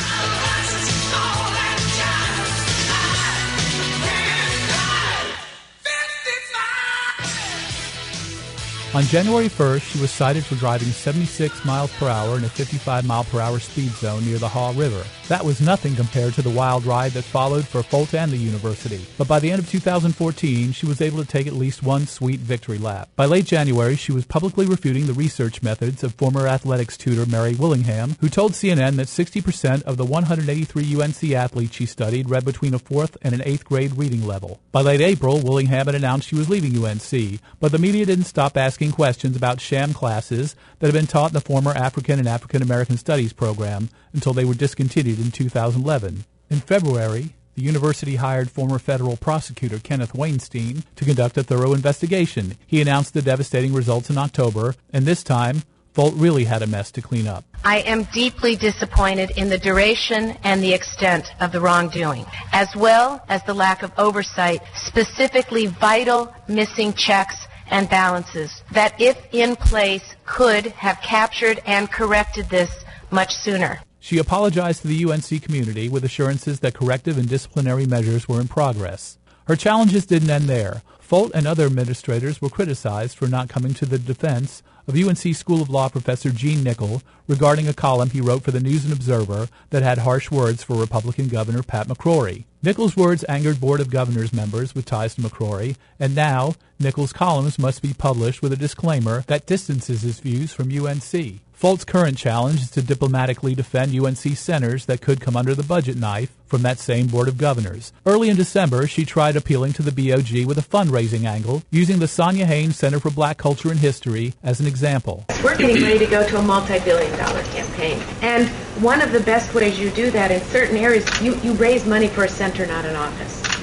On January first, she was cited for driving seventy-six miles per hour in a fifty-five mile per hour speed zone near the Haw River. That was nothing compared to the wild ride that followed for Folt and the university. But by the end of two thousand fourteen, she was able to take at least one sweet victory lap. By late January, she was publicly refuting the research methods of former athletics tutor Mary Willingham, who told C N N that sixty percent of the one hundred eighty-three U N C athletes she studied read between a fourth and an eighth grade reading level. By late April, Willingham had announced she was leaving U N C, but the media didn't stop asking questions about sham classes that had been taught in the former African and African American Studies program until they were discontinued in two thousand eleven. In February, the university hired former federal prosecutor Kenneth Weinstein to conduct a thorough investigation. He announced the devastating results in October, and this time, Folt really had a mess to clean up. I am deeply disappointed in the duration and the extent of the wrongdoing, as well as the lack of oversight, specifically vital missing checks and balances that, if in place, could have captured and corrected this much sooner. She apologized to the U N C community with assurances that corrective and disciplinary measures were in progress. Her challenges didn't end there. Folt and other administrators were criticized for not coming to the defense of U N C School of Law professor Gene Nickel regarding a column he wrote for the News and Observer that had harsh words for Republican Governor Pat McCrory. Nickel's words angered Board of Governors members with ties to McCrory, and now Nickel's columns must be published with a disclaimer that distances his views from U N C. Folt's current challenge is to diplomatically defend U N C centers that could come under the budget knife from that same Board of Governors. Early in December, she tried appealing to the B O G with a fundraising angle, using the Sonia Haynes Center for Black Culture and History as an example. We're getting ready to go to a multi-billion dollar campaign. And one of the best ways you do that in certain areas, you, you raise money for a center, not an office.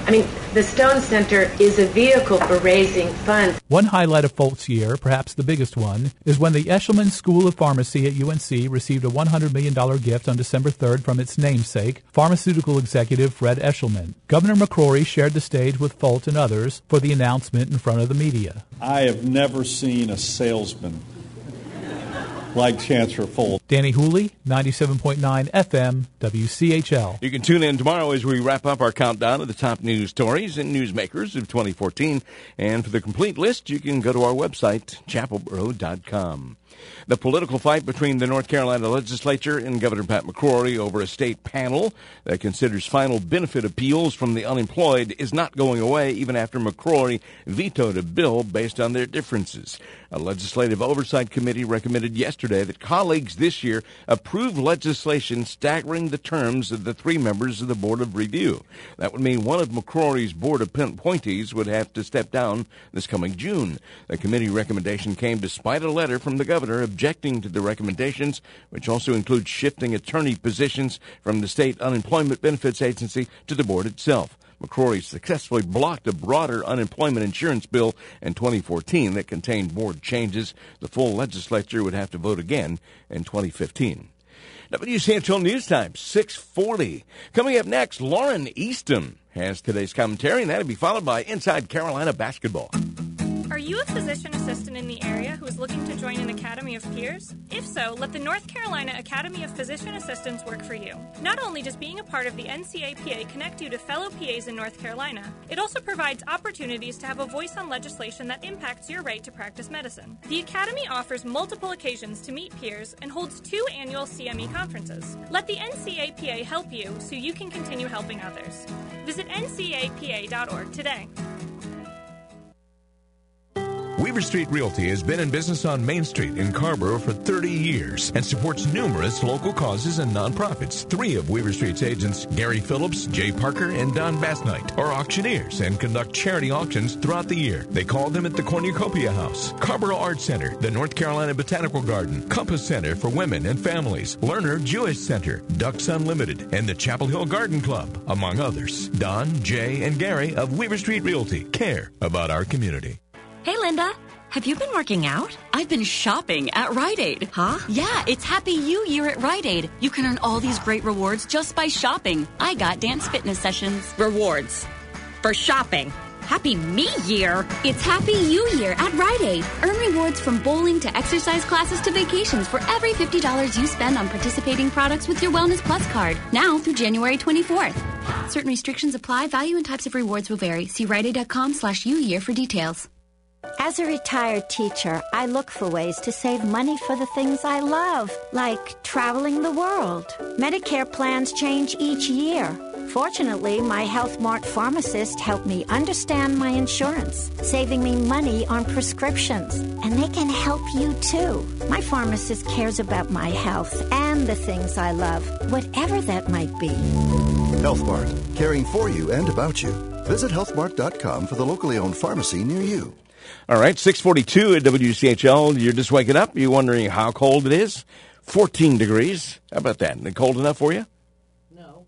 I mean, the Stone Center is a vehicle for raising funds. One highlight of Folt's year, perhaps the biggest one, is when the Eshelman School of Pharmacy at U N C received a one hundred million dollars gift on December third from its namesake, pharmaceutical executive Fred Eshelman. Governor McCrory shared the stage with Folt and others for the announcement in front of the media. I have never seen a salesman like Chancellor Folt. Danny Hooley, ninety-seven point nine F M, W C H L. You can tune in tomorrow as we wrap up our countdown of the top news stories and newsmakers of twenty fourteen. And for the complete list, you can go to our website, chapel borough dot com. The political fight between the North Carolina legislature and Governor Pat McCrory over a state panel that considers final benefit appeals from the unemployed is not going away even after McCrory vetoed a bill based on their differences. A legislative oversight committee recommended yesterday that colleagues this year approve legislation staggering the terms of the three members of the Board of Review. That would mean one of McCrory's board appointees would have to step down this coming June. The committee recommendation came despite a letter from the governor objecting to the recommendations, which also include shifting attorney positions from the state unemployment benefits agency to the board itself. McCrory successfully blocked a broader unemployment insurance bill in twenty fourteen that contained board changes. The full legislature would have to vote again in twenty fifteen. W C H L News Time, six forty. Coming up next, Lauren Easton has today's commentary, and that'll be followed by Inside Carolina Basketball. Are you a physician assistant in the area who is looking to join an Academy of Peers? If so, let the North Carolina Academy of Physician Assistants work for you. Not only does being a part of the N C A P A connect you to fellow P As in North Carolina, it also provides opportunities to have a voice on legislation that impacts your right to practice medicine. The Academy offers multiple occasions to meet peers and holds two annual C M E conferences. Let the N C A P A help you so you can continue helping others. Visit N C A P A dot org today. Weaver Street Realty has been in business on Main Street in Carrboro for thirty years and supports numerous local causes and nonprofits. Three of Weaver Street's agents, Gary Phillips, Jay Parker, and Don Bassnight, are auctioneers and conduct charity auctions throughout the year. They call them at the Cornucopia House, Carrboro Arts Center, the North Carolina Botanical Garden, Compass Center for Women and Families, Lerner Jewish Center, Ducks Unlimited, and the Chapel Hill Garden Club, among others. Don, Jay, and Gary of Weaver Street Realty care about our community. Hey, Linda. Have you been working out? I've been shopping at Rite Aid. Huh? Yeah, it's Happy You Year at Rite Aid. You can earn all these great rewards just by shopping. I got dance fitness sessions. Rewards. For shopping. Happy Me Year. It's Happy You Year at Rite Aid. Earn rewards from bowling to exercise classes to vacations for every fifty dollars you spend on participating products with your Wellness Plus card. Now through January twenty-fourth. Certain restrictions apply. Value and types of rewards will vary. See rite aid dot com slash U year for details. As a retired teacher, I look for ways to save money for the things I love, like traveling the world. Medicare plans change each year. Fortunately, my Health Mart pharmacist helped me understand my insurance, saving me money on prescriptions. And they can help you, too. My pharmacist cares about my health and the things I love, whatever that might be. Health Mart, caring for you and about you. Visit health mart dot com for the locally owned pharmacy near you. All right, six forty-two at W C H L. You're just waking up. You're wondering how cold it is? fourteen degrees. How about that? Is it cold enough for you? No.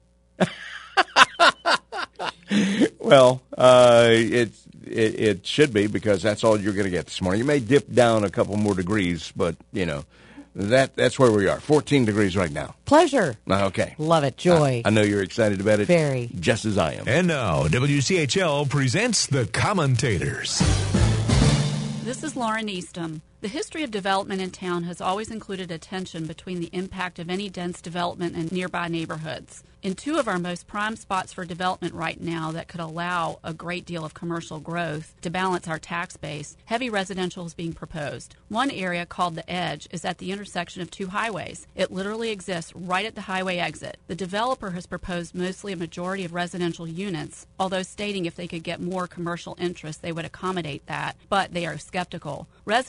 Well, uh, it, it it should be, because that's all you're going to get this morning. You may dip down a couple more degrees, but, you know, that that's where we are. fourteen degrees right now. Pleasure. Okay. Love it. Joy. I, I know you're excited about it. Very. Just as I am. And now, W C H L presents The Commentators. This is Lauren Easton. The history of development in town has always included a tension between the impact of any dense development in nearby neighborhoods. In two of our most prime spots for development right now that could allow a great deal of commercial growth to balance our tax base, heavy residential is being proposed. One area, called The Edge, is at the intersection of two highways. It literally exists right at the highway exit. The developer has proposed mostly a majority of residential units, although stating if they could get more commercial interest, they would accommodate that, but they are skeptical. Residents who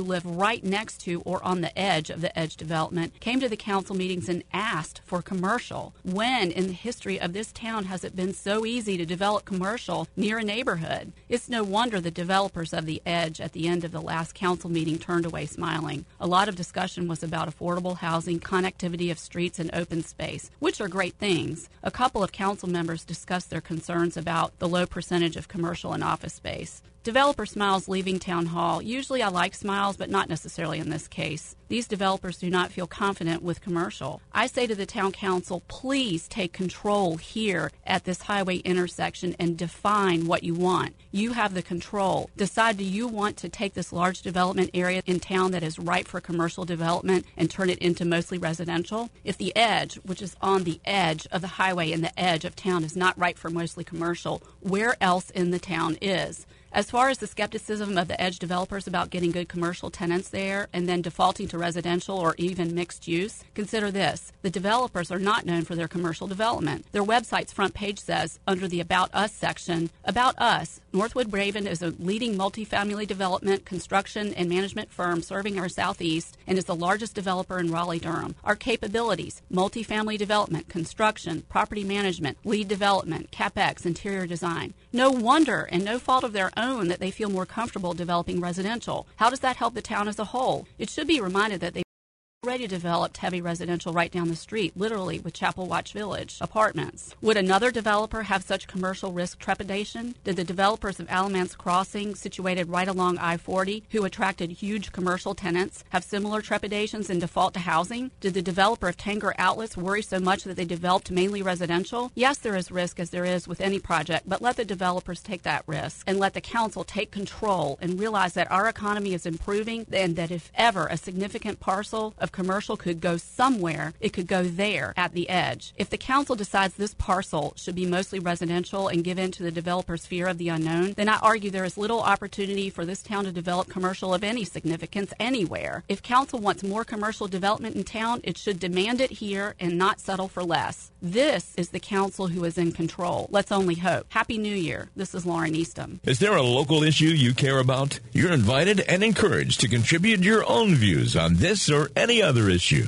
live right next to or on the edge of the edge development came to the council meetings and asked for commercial. When in the history of this town has it been so easy to develop commercial near a neighborhood? It's no wonder the developers of the edge at the end of the last council meeting turned away smiling. A lot of discussion was about affordable housing, connectivity of streets, and open space, which are great things. A couple of council members discussed their concerns about the low percentage of commercial and office space. Developer Smiles leaving Town Hall. Usually I like Smiles, but not necessarily in this case. These developers do not feel confident with commercial. I say to the Town Council, please take control here at this highway intersection and define what you want. You have the control. Decide, do you want to take this large development area in town that is ripe for commercial development and turn it into mostly residential? If the edge, which is on the edge of the highway and the edge of town, is not ripe for mostly commercial, where else in the town is? As far as the skepticism of the edge developers about getting good commercial tenants there and then defaulting to residential or even mixed use, consider this. The developers are not known for their commercial development. Their website's front page says, under the About Us section, About Us, Northwood Raven is a leading multifamily development, construction, and management firm serving our southeast and is the largest developer in Raleigh-Durham. Our capabilities, multifamily development, construction, property management, lead development, CapEx, interior design. No wonder and no fault of their own that they feel more comfortable developing residential. How does that help the town as a whole? It should be reminded that they already developed heavy residential right down the street, literally with Chapel Watch Village apartments. Would another developer have such commercial risk trepidation? Did the developers of Alamance Crossing, situated right along I forty, who attracted huge commercial tenants, have similar trepidations and default to housing? Did the developer of Tanger Outlets worry so much that they developed mainly residential? Yes, there is risk, as there is with any project, but let the developers take that risk and let the council take control and realize that our economy is improving and that if ever a significant parcel of commercial could go somewhere, it could go there at the edge. If the council decides this parcel should be mostly residential and give in to the developer's fear of the unknown, then I argue there is little opportunity for this town to develop commercial of any significance anywhere. If council wants more commercial development in town, it should demand it here and not settle for less. This is the council who is in control. Let's only hope. Happy New Year. This is Lauren Eastham. Is there a local issue you care about? You're invited and encouraged to contribute your own views on this or any other issue.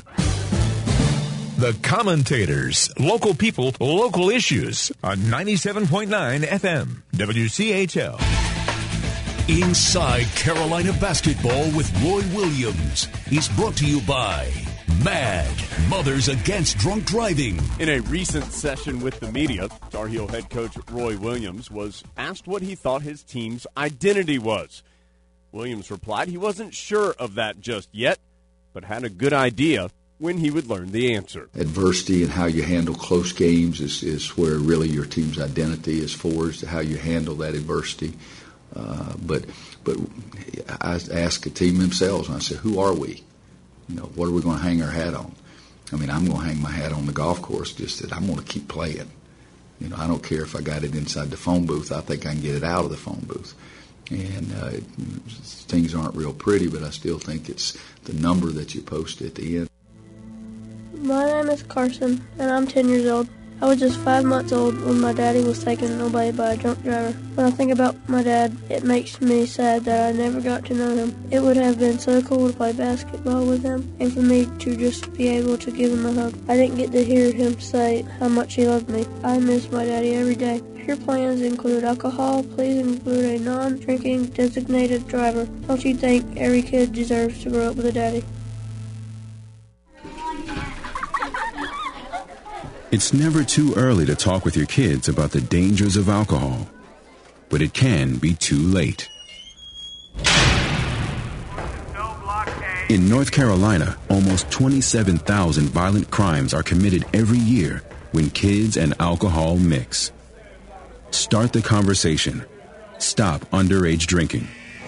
The Commentators, local people, local issues on ninety-seven point nine F M, W C H L. Inside Carolina Basketball with Roy Williams is brought to you by MAD, Mothers Against Drunk Driving. In a recent session with the media, Tar Heel head coach Roy Williams was asked what he thought his team's identity was. Williams replied he wasn't sure of that just yet, but had a good idea when he would learn the answer. Adversity and how you handle close games is, is where really your team's identity is forged, how you handle that adversity. Uh, but but I asked the team themselves, and I said, who are we? You know, what are we going to hang our hat on? I mean, I'm going to hang my hat on the golf course, just that I'm going to keep playing. You know, I don't care if I got it inside the phone booth. I think I can get it out of the phone booth. And uh, it, things aren't real pretty, but I still think it's the number that you post at the end. My name is Carson, and I'm ten years old. I was just five months old when my daddy was taken away by a drunk driver. When I think about my dad, it makes me sad that I never got to know him. It would have been so cool to play basketball with him and for me to just be able to give him a hug. I didn't get to hear him say how much he loved me. I miss my daddy every day. If your plans include alcohol, please include a non-drinking designated driver. Don't you think every kid deserves to grow up with a daddy? It's never too early to talk with your kids about the dangers of alcohol, but it can be too late. In North Carolina, almost twenty-seven thousand violent crimes are committed every year when kids and alcohol mix. Start the conversation. Stop underage drinking.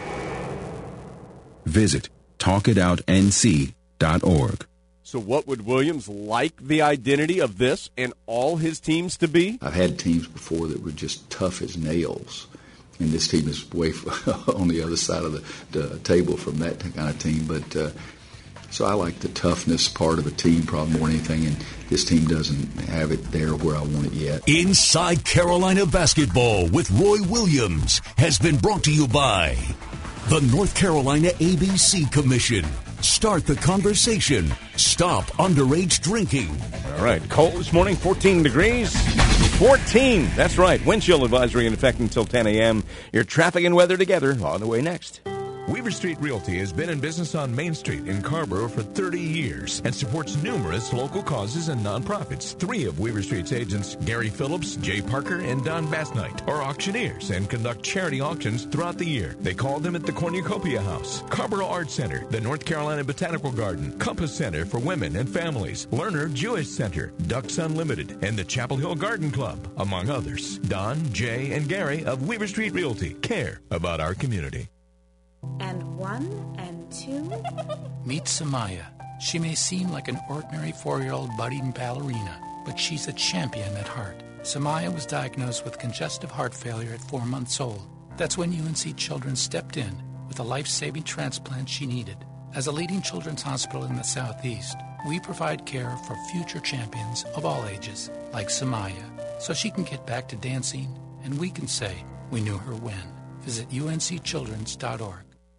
Visit talk it out N C dot org. So what would Williams like the identity of this and all his teams to be? I've had teams before that were just tough as nails, and this team is way on the other side of the, the table from that kind of team. But uh, so I like the toughness part of a team probably more than anything, and this team doesn't have it there where I want it yet. Inside Carolina Basketball with Roy Williams has been brought to you by The North Carolina A B C Commission. Start the conversation. Stop underage drinking. All right, cold this morning, fourteen degrees. fourteen, that's right. Wind chill advisory in effect until ten a.m. Your traffic and weather together on the way next. Weaver Street Realty has been in business on Main Street in Carrboro for thirty years and supports numerous local causes and nonprofits. Three of Weaver Street's agents, Gary Phillips, Jay Parker, and Don Bassnight, are auctioneers and conduct charity auctions throughout the year. They call them at the Cornucopia House, Carrboro Art Center, the North Carolina Botanical Garden, Compass Center for Women and Families, Lerner Jewish Center, Ducks Unlimited, and the Chapel Hill Garden Club, among others. Don, Jay, and Gary of Weaver Street Realty care about our community. And one, and two. Meet Samaya. She may seem like an ordinary four-year-old budding ballerina, but she's a champion at heart. Samaya was diagnosed with congestive heart failure at four months old. That's when U N C Children stepped in with a life-saving transplant she needed. As a leading children's hospital in the Southeast, we provide care for future champions of all ages, like Samaya, so she can get back to dancing, and we can say we knew her when. Visit U N C children's dot org.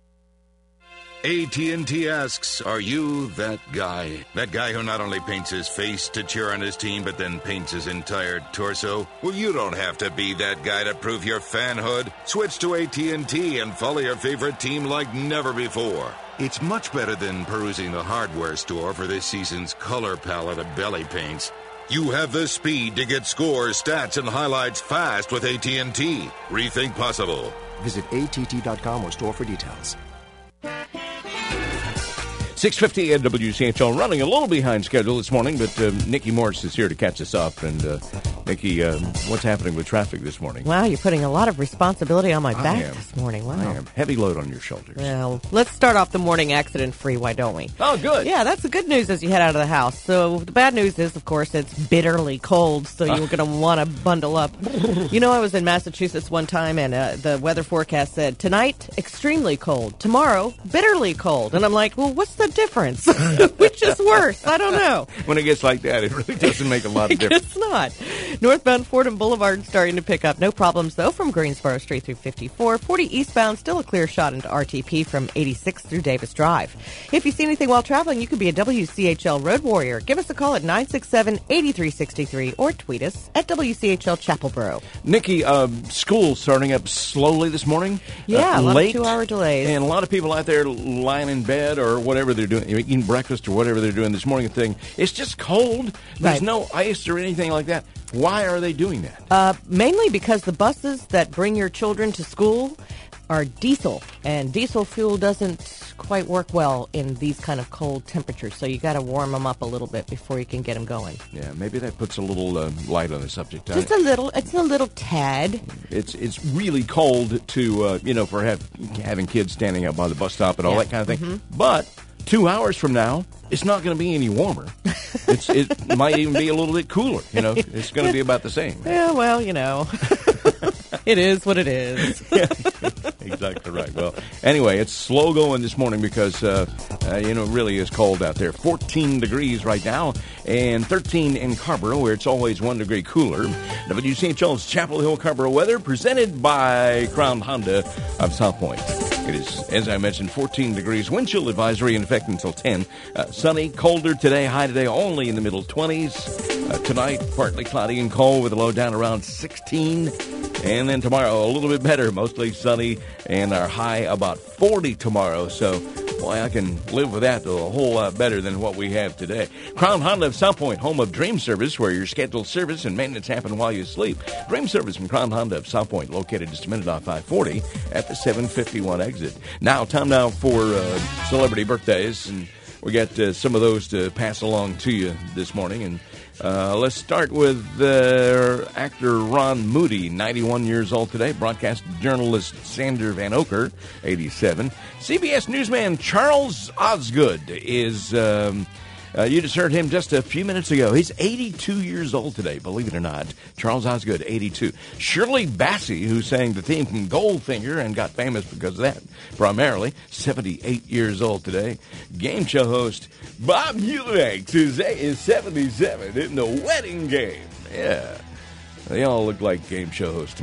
A T and T asks, are you that guy? That guy who not only paints his face to cheer on his team, but then paints his entire torso? Well, you don't have to be that guy to prove your fanhood. Switch to A T and T and follow your favorite team like never before. It's much better than perusing the hardware store for this season's color palette of belly paints. You have the speed to get scores, stats, and highlights fast with A T and T. Rethink possible. Visit A T T dot com or store for details. six fifty at W C H L, running a little behind schedule this morning, but uh, Nikki Morris is here to catch us up. And, uh, Nikki, uh, what's happening with traffic this morning? Wow, you're putting a lot of responsibility on my I back am. this morning. Wow. I am. Heavy load on your shoulders. Well, let's start off the morning accident-free, why don't we? Oh, good. Yeah, that's the good news as you head out of the house. So the bad news is, of course, it's bitterly cold, so you're going to want to bundle up. You know, I was in Massachusetts one time, and uh, the weather forecast said, tonight, extremely cold. Tomorrow, bitterly cold. And I'm like, well, what's the difference? Which is worse? I don't know. When it gets like that, it really doesn't make a lot of difference. It's not. Northbound Fordham Boulevard starting to pick up. No problems, though, from Greensboro Street through fifty-four. forty eastbound, still a clear shot into R T P from eighty-six through Davis Drive. If you see anything while traveling, you could be a W C H L Road Warrior. Give us a call at nine six seven, eight three six three or tweet us at W C H L Chapelboro. Nikki, uh, school starting up slowly this morning. Yeah, uh, a lot late, of two-hour delays. And a lot of people out there lying in bed or whatever they're doing, eating breakfast or whatever they're doing this morning thing. It's just cold. There's Right. no ice or anything like that. Why are they doing that? Uh, mainly because the buses that bring your children to school are diesel, and diesel fuel doesn't quite work well in these kind of cold temperatures, so you got to warm them up a little bit before you can get them going. Yeah, maybe that puts a little uh, light on the subject. Just a little, it's a little tad. It's it's really cold to, uh, you know, for have, having kids standing out by the bus stop and all Yeah. that kind of thing. Mhm. But two hours from now, it's not going to be any warmer. It's, it might even be a little bit cooler. You know, it's going to be about the same. Yeah, well, you know, it is what it is. Yeah, exactly right. Well, anyway, it's slow going this morning because, uh, uh, you know, it really is cold out there. fourteen degrees right now and thirteen in Carrboro, where it's always one degree cooler. W C H L's Chapel Hill Carrboro weather presented by Crown Honda of South Point. It is, as I mentioned, fourteen degrees. Wind chill advisory in effect until ten. Uh, sunny, colder today. High today only in the middle twenties. Uh, tonight, partly cloudy and cold with a low down around sixteen. And then tomorrow, a little bit better. Mostly sunny and our high about forty tomorrow. So, boy, I can live with that a whole lot better than what we have today. Crown Honda of South Point, home of Dream Service, where your scheduled service and maintenance happen while you sleep. Dream Service from Crown Honda of South Point, located just a minute off I forty at the seven fifty-one exit. Now, time now for uh, celebrity birthdays, and we got uh, some of those to pass along to you this morning. And uh, let's start with uh, actor Ron Moody, ninety-one years old today. Broadcast journalist Sander Van Oker, eighty-seven. C B S newsman Charles Osgood is... Um, Uh, you just heard him just a few minutes ago. He's eighty-two years old today, believe it or not. Charles Osgood, eighty-two. Shirley Bassey, who sang the theme from Goldfinger and got famous because of that, primarily, seventy-eight years old today. Game show host Bob Eubanks is, is seventy-seven in the wedding game. Yeah. They all look like game show hosts to me.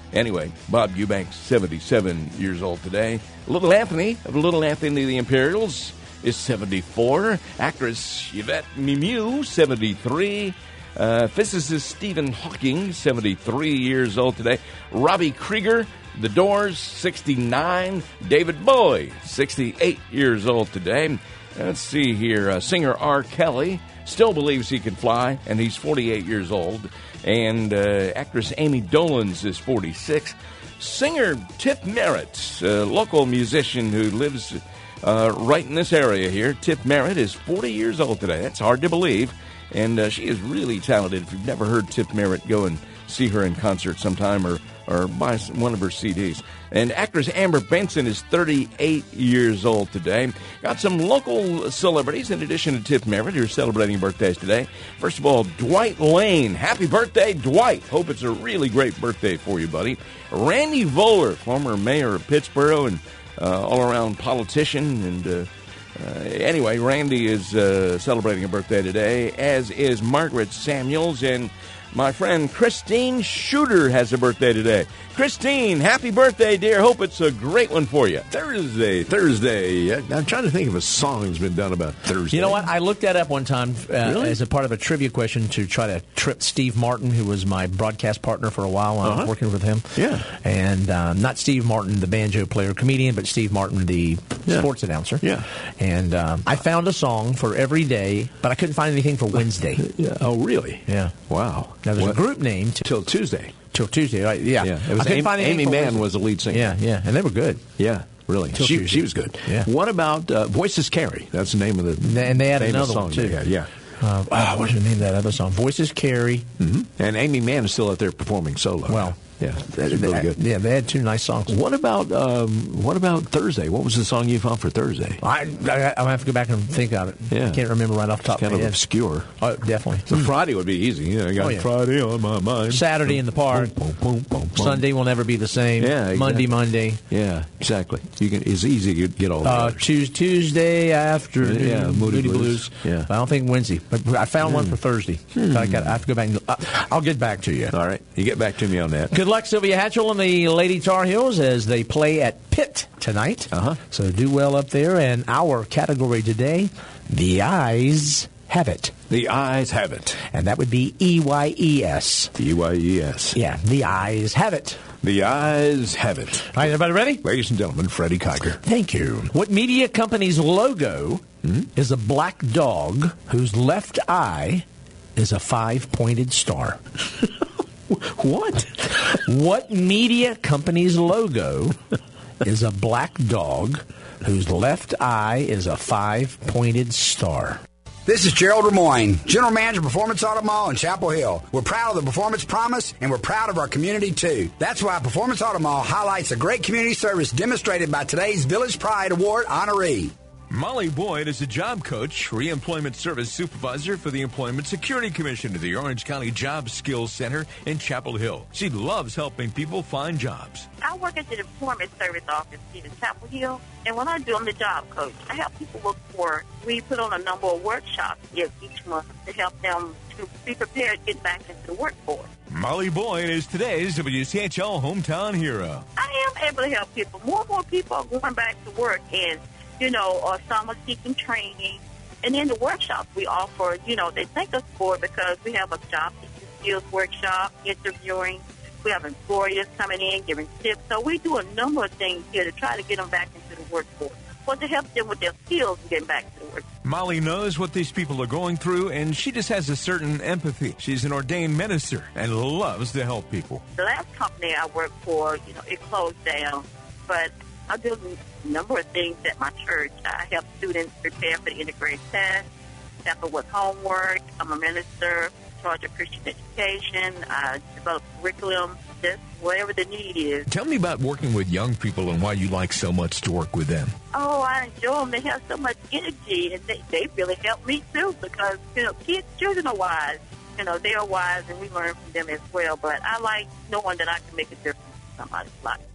Anyway, Bob Eubanks, seventy-seven years old today. Little Anthony of Little Anthony the Imperials is seventy-four. Actress Yvette Mimieux, seventy-three. Uh, physicist Stephen Hawking, seventy-three years old today. Robbie Krieger, The Doors, sixty-nine. David Bowie, sixty-eight years old today. Let's see here. Uh, singer R. Kelly still believes he can fly, and he's forty-eight years old. And uh, actress Amy Dolenz is forty-six. Singer Tiff Merritt, a local musician who lives uh, right in this area here. Tiff Merritt is forty years old today. That's hard to believe. And uh, she is really talented. If you've never heard Tiff Merritt, go and see her in concert sometime or, or buy one of her C Ds. And actress Amber Benson is thirty-eight years old today. Got some local celebrities in addition to Tiff Merritt who are celebrating birthdays today. First of all, Dwight Lane. Happy birthday, Dwight. Hope it's a really great birthday for you, buddy. Randy Voller, former mayor of Pittsburgh and uh, all-around politician. And uh, uh, anyway, Randy is uh, celebrating a birthday today, as is Margaret Samuels. And my friend Christine Shooter has a birthday today. Christine, happy birthday, dear. Hope it's a great one for you. Thursday, Thursday. I'm trying to think of a song that's been done about Thursday. You know what? I looked that up one time uh, really? as a part of a trivia question to try to trip Steve Martin, who was my broadcast partner for a while when uh-huh. I was working with him. Yeah. And um, not Steve Martin, the banjo player, comedian, but Steve Martin, the yeah. sports announcer. Yeah. And um, I found a song for every day, but I couldn't find anything for Wednesday. Yeah. Oh, really? Yeah. Wow. Now, there's what? a group name. To, Till Tuesday. Till Tuesday, right? Yeah. yeah. It was I Amy, find Amy Mann was the lead singer. Yeah, yeah. And they were good. Yeah, really. Till She, Tuesday. she was good. Yeah. What about uh, Voices Carry? That's the name of the And they had famous another song one, too. they had, yeah. Uh, oh, what's the name of that other song? Voices Carry. Mm-hmm. And Amy Mann is still out there performing solo. Well, yeah, that's really good. Yeah, they had two nice songs. What about um, what about Thursday? What was the song you found for Thursday? I I, I have to go back and think of it. Yeah, can't remember right off the top it's kind of my of head. obscure. Oh, definitely. So Friday would be easy. You know, I got oh, yeah. Friday on my mind. Saturday in the park. Boom, boom, boom, boom, boom. Sunday will never be the same. Yeah, exactly. Monday, Monday. Yeah, exactly. You can. It's easy to get all. Uh, Tuesday, Tuesday afternoon. Yeah, Moody, Moody Blues. Blues. Yeah, but I don't think Wednesday. But I found mm. one for Thursday. Hmm. So I got. I have to go back. And, uh, I'll get back to you. All right, you get back to me on that. Good luck, Sylvia Hatchell and the Lady Tar Heels as they play at Pitt tonight. Uh huh. So do well up there. And our category today, the Eyes Have It. The Eyes Have It. And that would be E Y E S. E Y E S. Yeah, the Eyes Have It. The Eyes Have It. All right, everybody ready? Ladies and gentlemen, Freddie Kiger. Thank you. What media company's logo mm-hmm. is a black dog whose left eye is a five-pointed star? What? What media company's logo is a black dog whose left eye is a five-pointed star? This is Gerald Lemoyne, General Manager of Performance Auto Mall in Chapel Hill. We're proud of the Performance Promise, and we're proud of our community, too. That's why Performance Auto Mall highlights the great community service demonstrated by today's Village Pride Award honoree. Molly Boyd is a job coach, reemployment service supervisor for the Employment Security Commission of the Orange County Job Skills Center in Chapel Hill. She loves helping people find jobs. I work at the Employment Service Office in Chapel Hill, and what I do, I'm the job coach. I help people look for, we put on a number of workshops each month to help them to be prepared to get back into the workforce. Molly Boyd is today's W C H L Hometown Hero. I am able to help people. More and more people are going back to work, and you know, or some are seeking training. And in the workshops we offer, you know, they thank us for it because we have a job seeking skills workshop, interviewing. We have employers coming in, giving tips. So we do a number of things here to try to get them back into the workforce, or to help them with their skills and getting back to the workforce. Molly knows what these people are going through, and she just has a certain empathy. She's an ordained minister and loves to help people. The last company I worked for, you know, it closed down, but I do a number of things at my church. I help students prepare for the integrated test, help them with homework. I'm a minister, in charge of Christian education. I develop curriculum, just whatever the need is. Tell me about working with young people and why you like so much to work with them. Oh, I enjoy them. They have so much energy, and they, they really help me, too, because, you know, kids, children are wise. You know, they are wise, and we learn from them as well. But I like knowing that I can make a difference in somebody's life.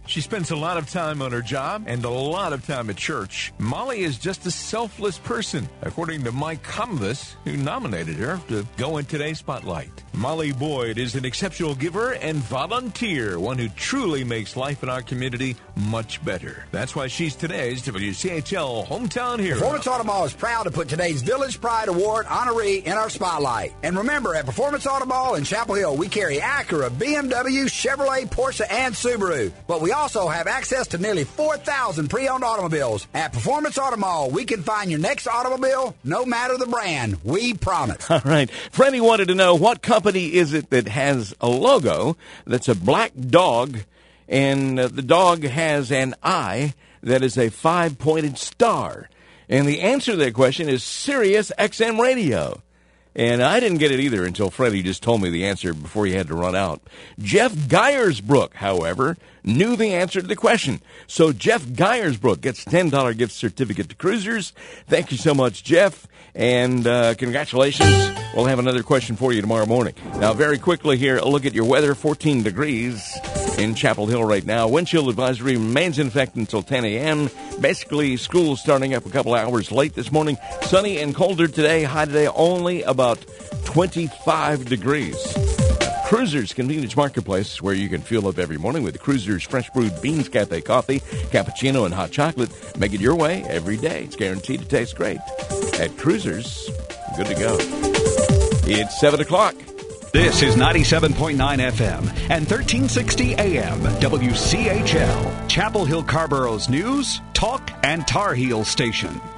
She spends a lot of time on her job and a lot of time at church. Molly is just a selfless person, according to Mike Convis, who nominated her to go in today's spotlight. Molly Boyd is an exceptional giver and volunteer, one who truly makes life in our community much better. That's why she's today's W C H L Hometown Hero. Performance Auto Mall is proud to put today's Village Pride Award honoree in our spotlight. And remember, at Performance Auto Mall in Chapel Hill, we carry Acura, B M W, Chevrolet, Porsche, and Subaru. But we also have access to nearly four thousand pre-owned automobiles. At Performance Auto Mall, we can find your next automobile, no matter the brand. We promise. All right. Freddie wanted to know, what company is it that has a logo that's a black dog, and uh, the dog has an eye that is a five-pointed star? And the answer to that question is Sirius X M Radio. And I didn't get it either until Freddie just told me the answer before he had to run out. Jeff Geyersbrook, however, knew the answer to the question. So Jeff Geyersbrook gets a ten dollars gift certificate to Cruisers. Thank you so much, Jeff. And uh, congratulations. We'll have another question for you tomorrow morning. Now, very quickly here, a look at your weather. fourteen degrees in Chapel Hill right now. Wind chill advisory remains in effect until ten a.m. Basically, school starting up a couple hours late this morning. Sunny and colder today. High today only about twenty-five degrees. Cruisers Convenience Marketplace, where you can fuel up every morning with Cruisers Fresh Brewed Beans Cafe Coffee, cappuccino, and hot chocolate. Make it your way every day. It's guaranteed to taste great. At Cruisers, good to go. It's seven o'clock. This is ninety-seven point nine F M and thirteen sixty A M W C H L, Chapel Hill Carborough's news, talk, and Tar Heel station.